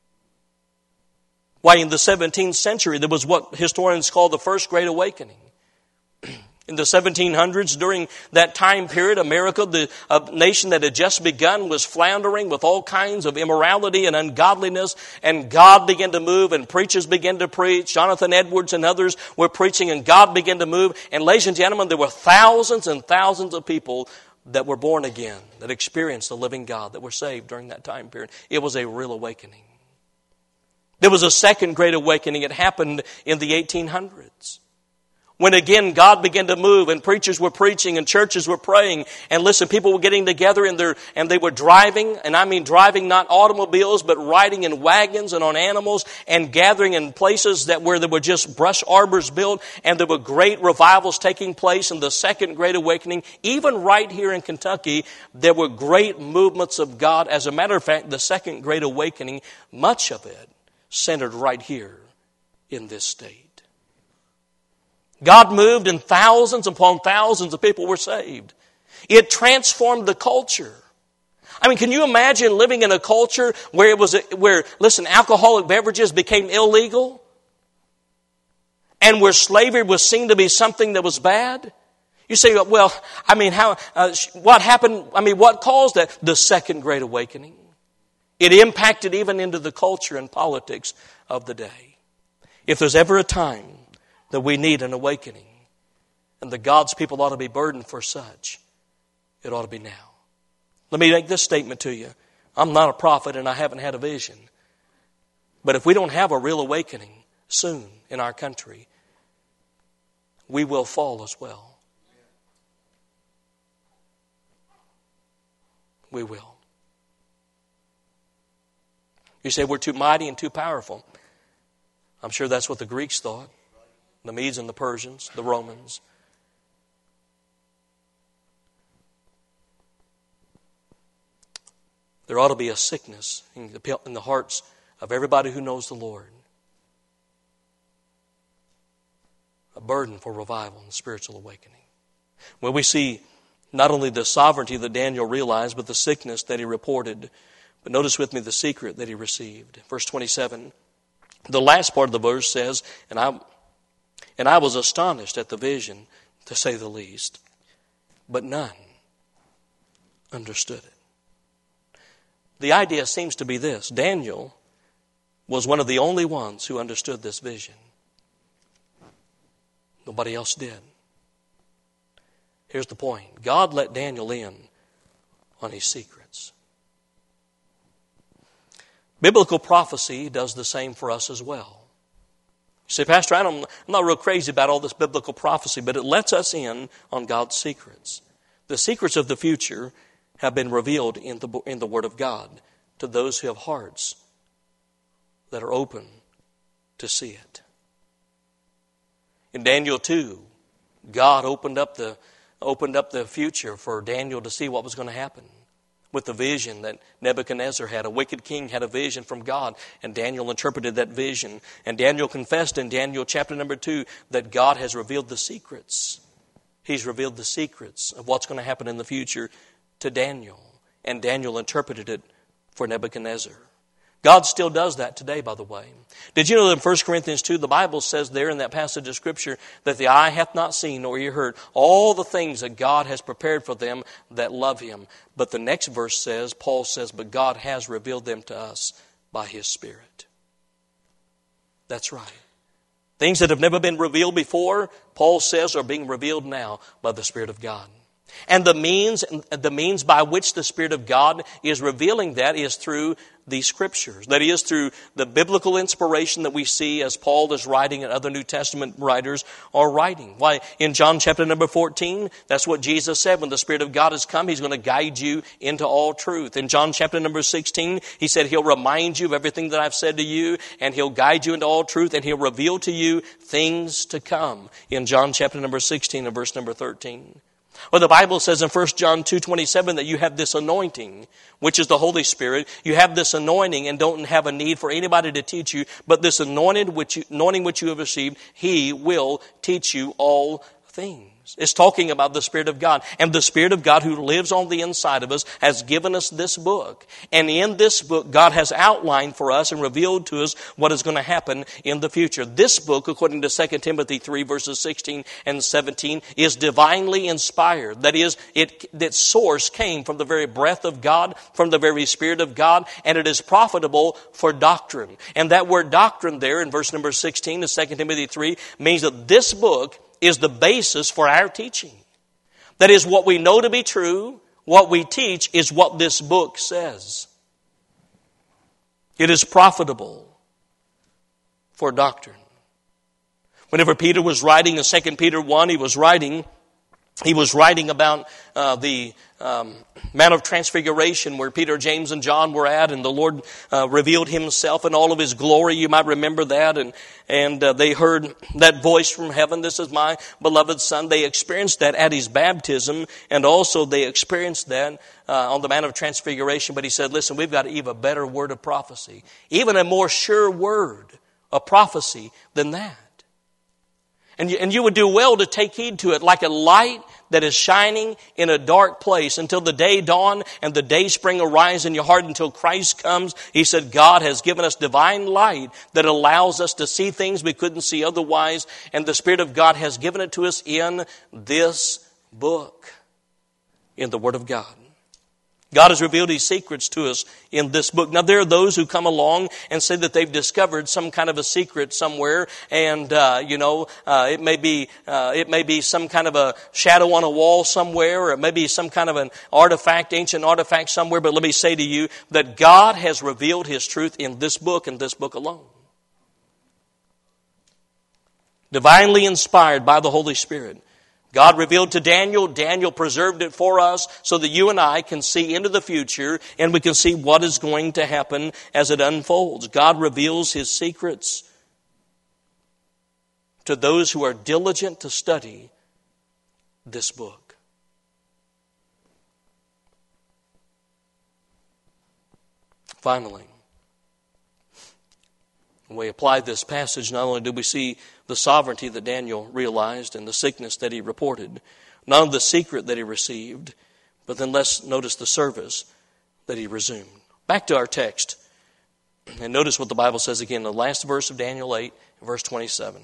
Why, in the 17th century, there was what historians call the First Great Awakening. In the 1700s, during that time period, America, a nation that had just begun, was floundering with all kinds of immorality and ungodliness, and God began to move, and preachers began to preach. Jonathan Edwards and others were preaching, and God began to move. And ladies and gentlemen, there were thousands and thousands of people that were born again, that experienced the living God, that were saved during that time period. It was a real awakening. There was a second great awakening. It happened in the 1800s. When again God began to move, and preachers were preaching and churches were praying, and listen, people were getting together and they were driving, and I mean driving not automobiles, but riding in wagons and on animals, and gathering in places where there were just brush arbors built, and there were great revivals taking place in the Second Great Awakening. Even right here in Kentucky, there were great movements of God. As a matter of fact, the Second Great Awakening, much of it centered right here in this state. God moved and thousands upon thousands of people were saved. It transformed the culture. I mean, can you imagine living in a culture where alcoholic beverages became illegal? And where slavery was seen to be something that was bad? You say, well, I mean, what happened? I mean, what caused that? The Second Great Awakening. It impacted even into the culture and politics of the day. If there's ever a time that we need an awakening, and the God's people ought to be burdened for such, it ought to be now. Let me make this statement to you. I'm not a prophet and I haven't had a vision. But if we don't have a real awakening soon in our country, we will fall as well. We will. You say we're too mighty and too powerful. I'm sure that's what the Greeks thought. The Medes and the Persians, the Romans. There ought to be a sickness in the hearts of everybody who knows the Lord. A burden for revival and spiritual awakening. When we see not only the sovereignty that Daniel realized, but the sickness that he reported. But notice with me the secret that he received. Verse 27, the last part of the verse says, And I was astonished at the vision, to say the least, but none understood it. The idea seems to be this. Daniel was one of the only ones who understood this vision. Nobody else did. Here's the point. God let Daniel in on his secrets. Biblical prophecy does the same for us as well. You say, Pastor, I'm not real crazy about all this biblical prophecy, but it lets us in on God's secrets. The secrets of the future have been revealed in the Word of God to those who have hearts that are open to see it. In Daniel 2, God opened up the future for Daniel to see what was going to happen with the vision that Nebuchadnezzar had. A wicked king had a vision from God, and Daniel interpreted that vision. And Daniel confessed in Daniel chapter number 2 that God has revealed the secrets. He's revealed the secrets of what's going to happen in the future to Daniel. And Daniel interpreted it for Nebuchadnezzar. God still does that today, by the way. Did you know that in 1 Corinthians 2, the Bible says there in that passage of Scripture that the eye hath not seen nor ear heard all the things that God has prepared for them that love Him. But the next verse says, Paul says, but God has revealed them to us by His Spirit. That's right. Things that have never been revealed before, Paul says, are being revealed now by the Spirit of God. And the means by which the Spirit of God is revealing that is through the Scriptures. That is through the biblical inspiration that we see as Paul is writing and other New Testament writers are writing. Why, in John chapter number 14, that's what Jesus said. When the Spirit of God has come, He's going to guide you into all truth. In John chapter number 16, He said He'll remind you of everything that I've said to you, and He'll guide you into all truth, and He'll reveal to you things to come. In John chapter number 16 and verse number 13. Well, the Bible says in 1 John 2:27 that you have this anointing, which is the Holy Spirit. You have this anointing and don't have a need for anybody to teach you, but this anointing which you have received, He will teach you all things. It's talking about the Spirit of God. And the Spirit of God who lives on the inside of us has given us this book. And in this book, God has outlined for us and revealed to us what is going to happen in the future. This book, according to 2 Timothy 3, verses 16 and 17, is divinely inspired. That is, its source came from the very breath of God, from the very Spirit of God, and it is profitable for doctrine. And that word doctrine there in verse number 16 of 2 Timothy 3 means that this book is the basis for our teaching. That is, what we know to be true, what we teach is what this book says. It is profitable for doctrine. Whenever Peter was writing in 2 Peter 1, he was writing he was writing about the Mount of Transfiguration where Peter, James, and John were at, and the Lord revealed himself in all of his glory. You might remember that. And they heard that voice from heaven, "This is my beloved Son." They experienced that at his baptism, and also they experienced that on the Mount of Transfiguration. But he said, listen, we've got even a better word of prophecy, even a more sure word of prophecy than that. And you would do well to take heed to it like a light that is shining in a dark place until the day dawn and the day spring arise in your heart until Christ comes. He said God has given us divine light that allows us to see things we couldn't see otherwise. And the Spirit of God has given it to us in this book, in the Word of God. God has revealed His secrets to us in this book. Now, there are those who come along and say that they've discovered some kind of a secret somewhere, and it may be some kind of a shadow on a wall somewhere, or it may be some kind of an ancient artifact somewhere. But let me say to you that God has revealed His truth in this book and this book alone. Divinely inspired by the Holy Spirit. God revealed to Daniel. Daniel preserved it for us so that you and I can see into the future and we can see what is going to happen as it unfolds. God reveals His secrets to those who are diligent to study this book. Finally, when we apply this passage, not only do we see the sovereignty that Daniel realized and the sickness that he reported, not only the secret that he received, but then let's notice the service that he resumed. Back to our text, and notice what the Bible says again, the last verse of Daniel 8, verse 27.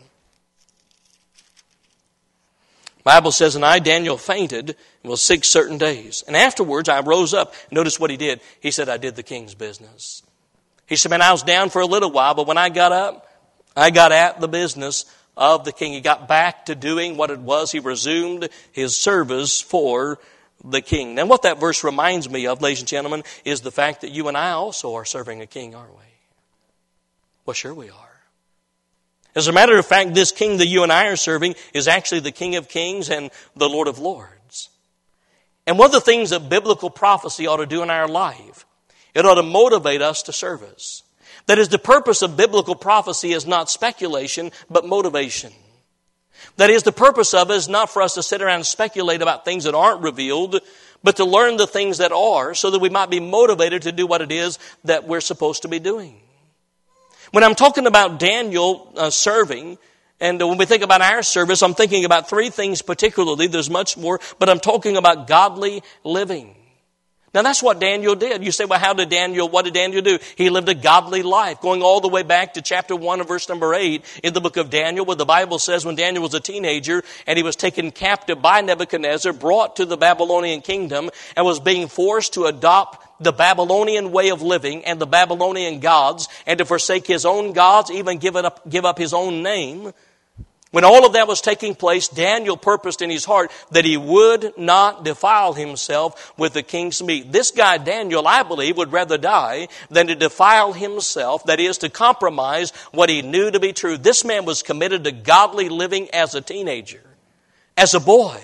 The Bible says, "And I, Daniel, fainted and was sick certain days. And afterwards I rose up." Notice what he did. He said, "I did the king's business." He said, "Man, I was down for a little while, but when I got up, I got at the business of the king." He got back to doing what it was. He resumed his service for the king. Now, what that verse reminds me of, ladies and gentlemen, is the fact that you and I also are serving a king, aren't we? Well, sure we are. As a matter of fact, this king that you and I are serving is actually the King of Kings and the Lord of Lords. And one of the things that biblical prophecy ought to do in our life, it ought to motivate us to service. That is, the purpose of biblical prophecy is not speculation, but motivation. That is, the purpose of it is not for us to sit around and speculate about things that aren't revealed, but to learn the things that are so that we might be motivated to do what it is that we're supposed to be doing. When I'm talking about Daniel serving, and when we think about our service, I'm thinking about three things particularly. There's much more, but I'm talking about godly living. Now that's what Daniel did. You say, well, what did Daniel do? He lived a godly life, going all the way back to chapter 1 and verse number 8 in the book of Daniel, where the Bible says when Daniel was a teenager and he was taken captive by Nebuchadnezzar, brought to the Babylonian kingdom, and was being forced to adopt the Babylonian way of living and the Babylonian gods, and to forsake his own gods, even give up his own name. When all of that was taking place, Daniel purposed in his heart that he would not defile himself with the king's meat. This guy, Daniel, I believe, would rather die than to defile himself, that is, to compromise what he knew to be true. This man was committed to godly living as a teenager, as a boy,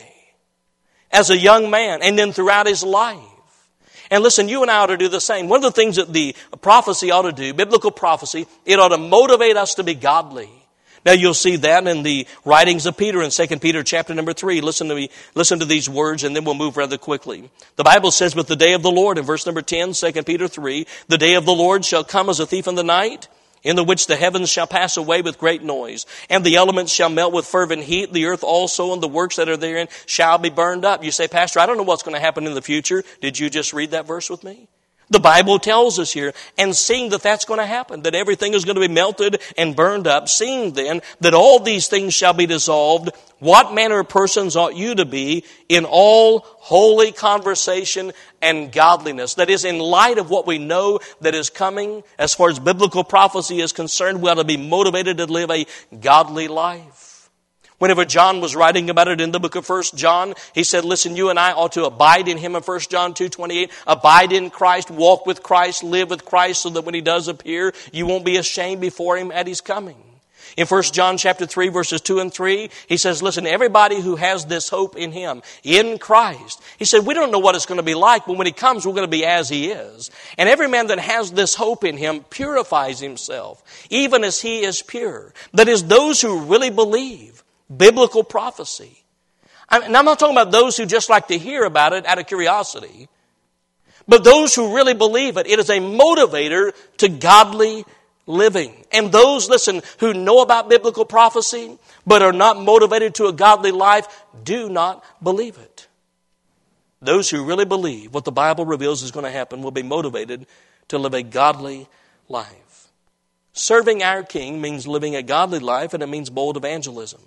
as a young man, and then throughout his life. And listen, you and I ought to do the same. One of the things that the prophecy ought to do, biblical prophecy, it ought to motivate us to be godly. Now you'll see that in the writings of Peter in 2 Peter chapter number 3. Listen to these words and then we'll move rather quickly. The Bible says, "But the day of the Lord," in verse number 10, 2 Peter 3, "the day of the Lord shall come as a thief in the night, in the which the heavens shall pass away with great noise, and the elements shall melt with fervent heat, the earth also and the works that are therein shall be burned up." You say, "Pastor, I don't know what's going to happen in the future." Did you just read that verse with me? The Bible tells us here, and seeing that that's going to happen, that everything is going to be melted and burned up, seeing then that all these things shall be dissolved, what manner of persons ought you to be in all holy conversation and godliness? That is, in light of what we know that is coming, as far as biblical prophecy is concerned, we ought to be motivated to live a godly life. Whenever John was writing about it in the book of 1 John, he said, listen, you and I ought to abide in Him in 1 John 2:28. Abide in Christ, walk with Christ, live with Christ, so that when He does appear, you won't be ashamed before Him at His coming. In 1 John chapter 3, verses 2 and 3, he says, listen, everybody who has this hope in him, in Christ, he said, we don't know what it's going to be like, but when he comes, we're going to be as he is. And every man that has this hope in him purifies himself, even as he is pure. That is, those who really believe biblical prophecy. And I'm not talking about those who just like to hear about it out of curiosity, but those who really believe it. It is a motivator to godly living. And those, listen, who know about biblical prophecy, but are not motivated to a godly life, do not believe it. Those who really believe what the Bible reveals is going to happen will be motivated to live a godly life. Serving our King means living a godly life, and it means bold evangelism.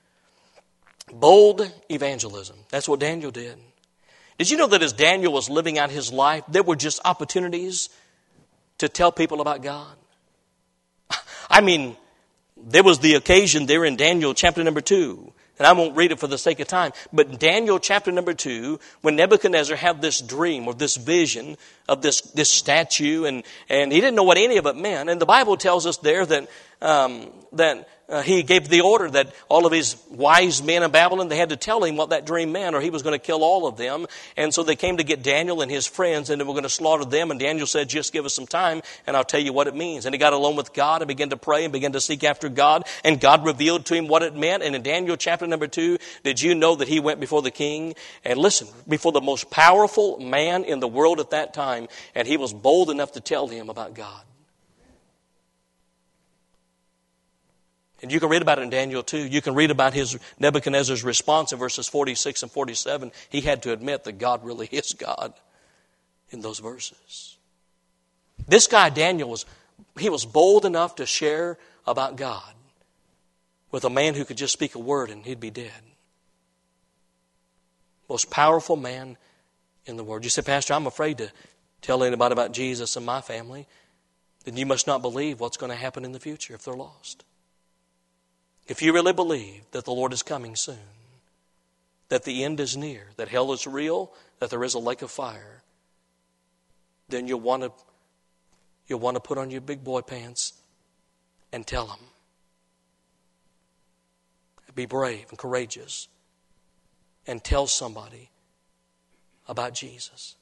Bold evangelism. That's what Daniel did. Did you know that as Daniel was living out his life, there were just opportunities to tell people about God? I mean, there was the occasion there in Daniel chapter number 2. And I won't read it for the sake of time. But Daniel chapter number 2, when Nebuchadnezzar had this dream or this vision of this statue, and he didn't know what any of it meant. And the Bible tells us there that he gave the order that all of his wise men in Babylon, they had to tell him what that dream meant or he was going to kill all of them. And so they came to get Daniel and his friends and they were going to slaughter them. And Daniel said, just give us some time and I'll tell you what it means. And he got alone with God and began to pray and began to seek after God. And God revealed to him what it meant. And in Daniel chapter number 2, did you know that he went before the king? And listen, before the most powerful man in the world at that time. And he was bold enough to tell him about God. And you can read about it in Daniel 2. You can read about Nebuchadnezzar's response in verses 46 and 47. He had to admit that God really is God in those verses. This guy, Daniel, was bold enough to share about God with a man who could just speak a word and he'd be dead. Most powerful man in the world. You say, Pastor, I'm afraid to tell anybody about Jesus and my family. Then you must not believe what's going to happen in the future if they're lost. If you really believe that the Lord is coming soon, that the end is near, that hell is real, that there is a lake of fire, then you'll want to put on your big boy pants and tell them. Be brave and courageous and tell somebody about Jesus.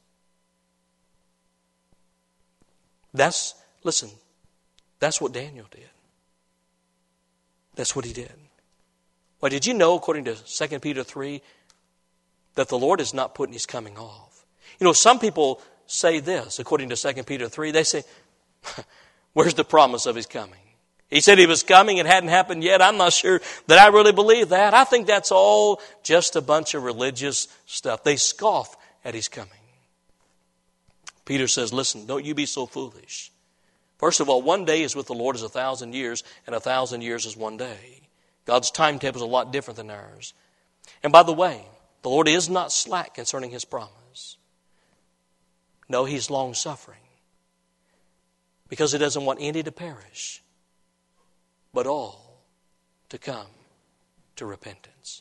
That's what Daniel did. That's what he did. Well, did you know, according to 2 Peter 3, that the Lord is not putting his coming off? You know, some people say this, according to 2 Peter 3, they say, where's the promise of his coming? He said he was coming, it hadn't happened yet. I'm not sure that I really believe that. I think that's all just a bunch of religious stuff. They scoff at his coming. Peter says, listen, don't you be so foolish. First of all, one day is with the Lord as 1,000 years, and 1,000 years is one day. God's timetable is a lot different than ours. And by the way, the Lord is not slack concerning his promise. No, he's long-suffering. Because he doesn't want any to perish, but all to come to repentance.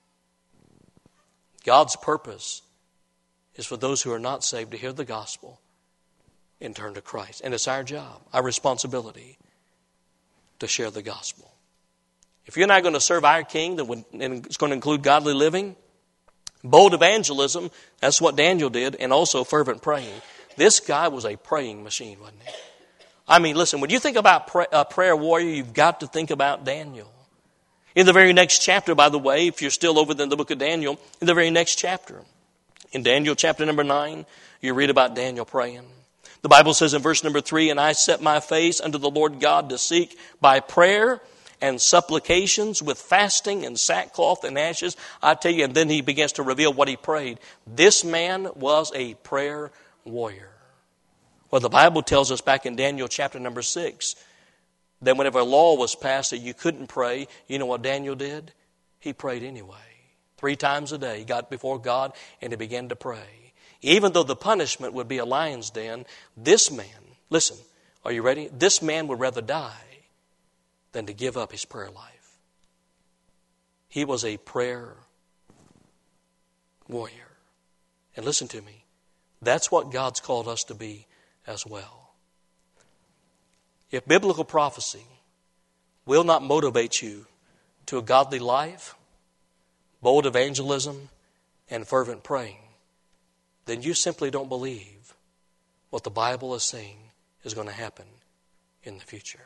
God's purpose is for those who are not saved to hear the gospel and turn to Christ. And it's our job, our responsibility to share the gospel. If you're not going to serve our King, and it's going to include godly living, bold evangelism, that's what Daniel did, and also fervent praying. This guy was a praying machine, wasn't he? I mean, listen, when you think about a prayer warrior, you've got to think about Daniel. In the very next chapter, by the way, if you're still over in the book of Daniel, in the very next chapter, in Daniel chapter number 9, you read about Daniel praying. The Bible says in verse number 3, and I set my face unto the Lord God to seek by prayer and supplications with fasting and sackcloth and ashes. I tell you, and then he begins to reveal what he prayed. This man was a prayer warrior. Well, the Bible tells us back in Daniel chapter number 6, that whenever a law was passed that you couldn't pray, you know what Daniel did? He prayed anyway. 3 times a day he got before God and he began to pray. Even though the punishment would be a lion's den, this man, listen, are you ready? This man would rather die than to give up his prayer life. He was a prayer warrior. And listen to me, that's what God's called us to be as well. If biblical prophecy will not motivate you to a godly life, bold evangelism, and fervent praying, then you simply don't believe what the Bible is saying is going to happen in the future.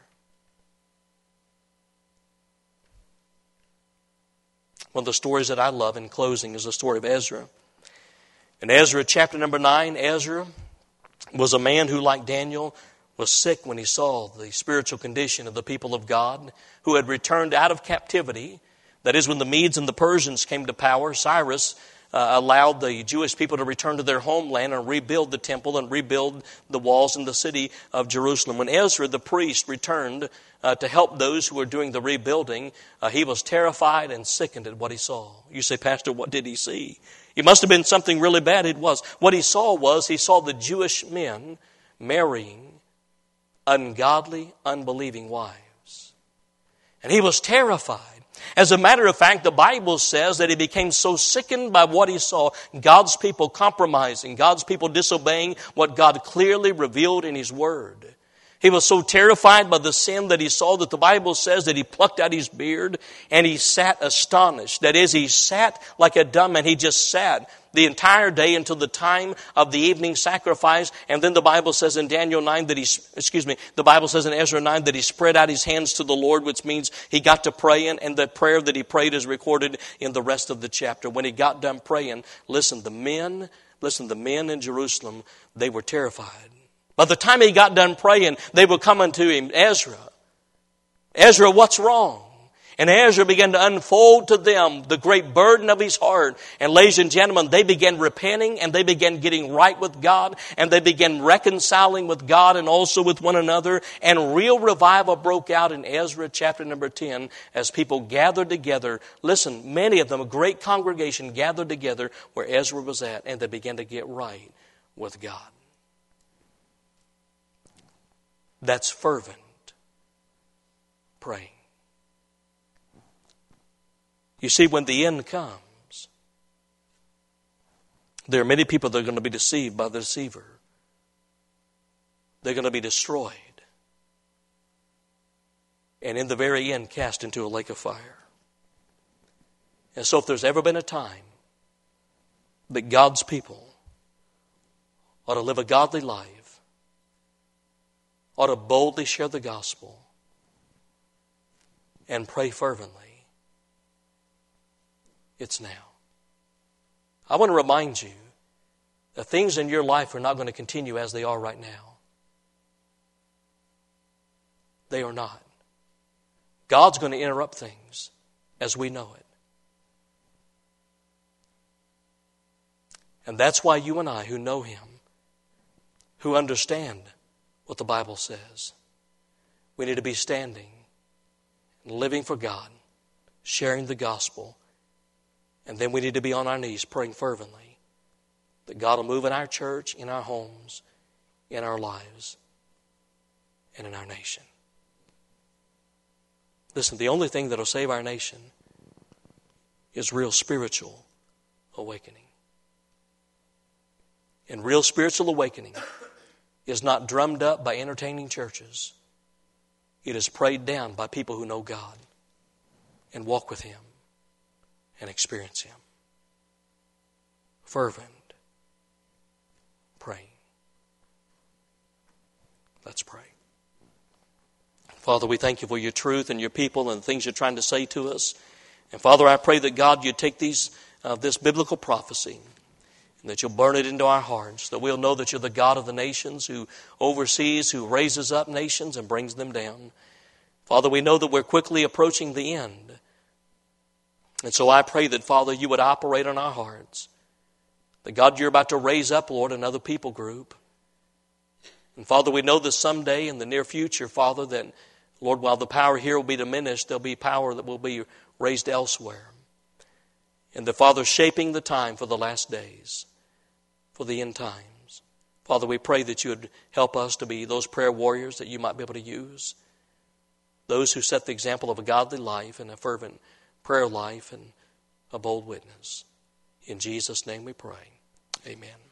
One of the stories that I love in closing is the story of Ezra. In Ezra chapter number 9, Ezra was a man who, like Daniel, was sick when he saw the spiritual condition of the people of God who had returned out of captivity. That is, when the Medes and the Persians came to power, Cyrus allowed the Jewish people to return to their homeland and rebuild the temple and rebuild the walls in the city of Jerusalem. When Ezra, the priest, returned to help those who were doing the rebuilding, he was terrified and sickened at what he saw. You say, Pastor, what did he see? It must have been something really bad. It was. What he saw the Jewish men marrying ungodly, unbelieving wives. And he was terrified. As a matter of fact, the Bible says that he became so sickened by what he saw, God's people compromising, God's people disobeying what God clearly revealed in His Word. He was so terrified by the sin that he saw that the Bible says that he plucked out his beard and he sat astonished. That is, he sat like a dumb man. He just sat the entire day until the time of the evening sacrifice. And then the Bible says in Ezra 9 that he spread out his hands to the Lord, which means he got to praying, and the prayer that he prayed is recorded in the rest of the chapter. When he got done praying, the men in Jerusalem, they were terrified. By the time he got done praying, they were coming to him, Ezra, what's wrong? And Ezra began to unfold to them the great burden of his heart. And ladies and gentlemen, they began repenting and they began getting right with God and they began reconciling with God and also with one another. And real revival broke out in Ezra chapter number 10 as people gathered together. Listen, many of them, a great congregation gathered together where Ezra was at, and they began to get right with God. That's fervent praying. You see, when the end comes, there are many people that are going to be deceived by the deceiver. They're going to be destroyed. And in the very end, cast into a lake of fire. And so if there's ever been a time that God's people ought to live a godly life, ought to boldly share the gospel and pray fervently, it's now. I want to remind you that things in your life are not going to continue as they are right now. They are not. God's going to interrupt things as we know it. And that's why you and I, who know Him, who understand what the Bible says, we need to be standing and living for God, sharing the gospel, and then we need to be on our knees praying fervently that God will move in our church, in our homes, in our lives, and in our nation. Listen, the only thing that will save our nation is real spiritual awakening. And real spiritual awakening is not drummed up by entertaining churches. It is prayed down by people who know God and walk with Him and experience Him. Fervent praying. Let's pray. Father, we thank You for Your truth and Your people and the things You're trying to say to us. And Father, I pray that God, You take this biblical prophecy and that You'll burn it into our hearts, that we'll know that You're the God of the nations who oversees, who raises up nations and brings them down. Father, we know that we're quickly approaching the end. And so I pray that, Father, You would operate on our hearts. That, God, You're about to raise up, Lord, another people group. And, Father, we know that someday in the near future, Father, that, Lord, while the power here will be diminished, there'll be power that will be raised elsewhere. And the Father, shaping the time for the last days, for the end times. Father, we pray that You would help us to be those prayer warriors that You might be able to use. Those who set the example of a godly life and a fervent prayer life and a bold witness. In Jesus' name we pray. Amen.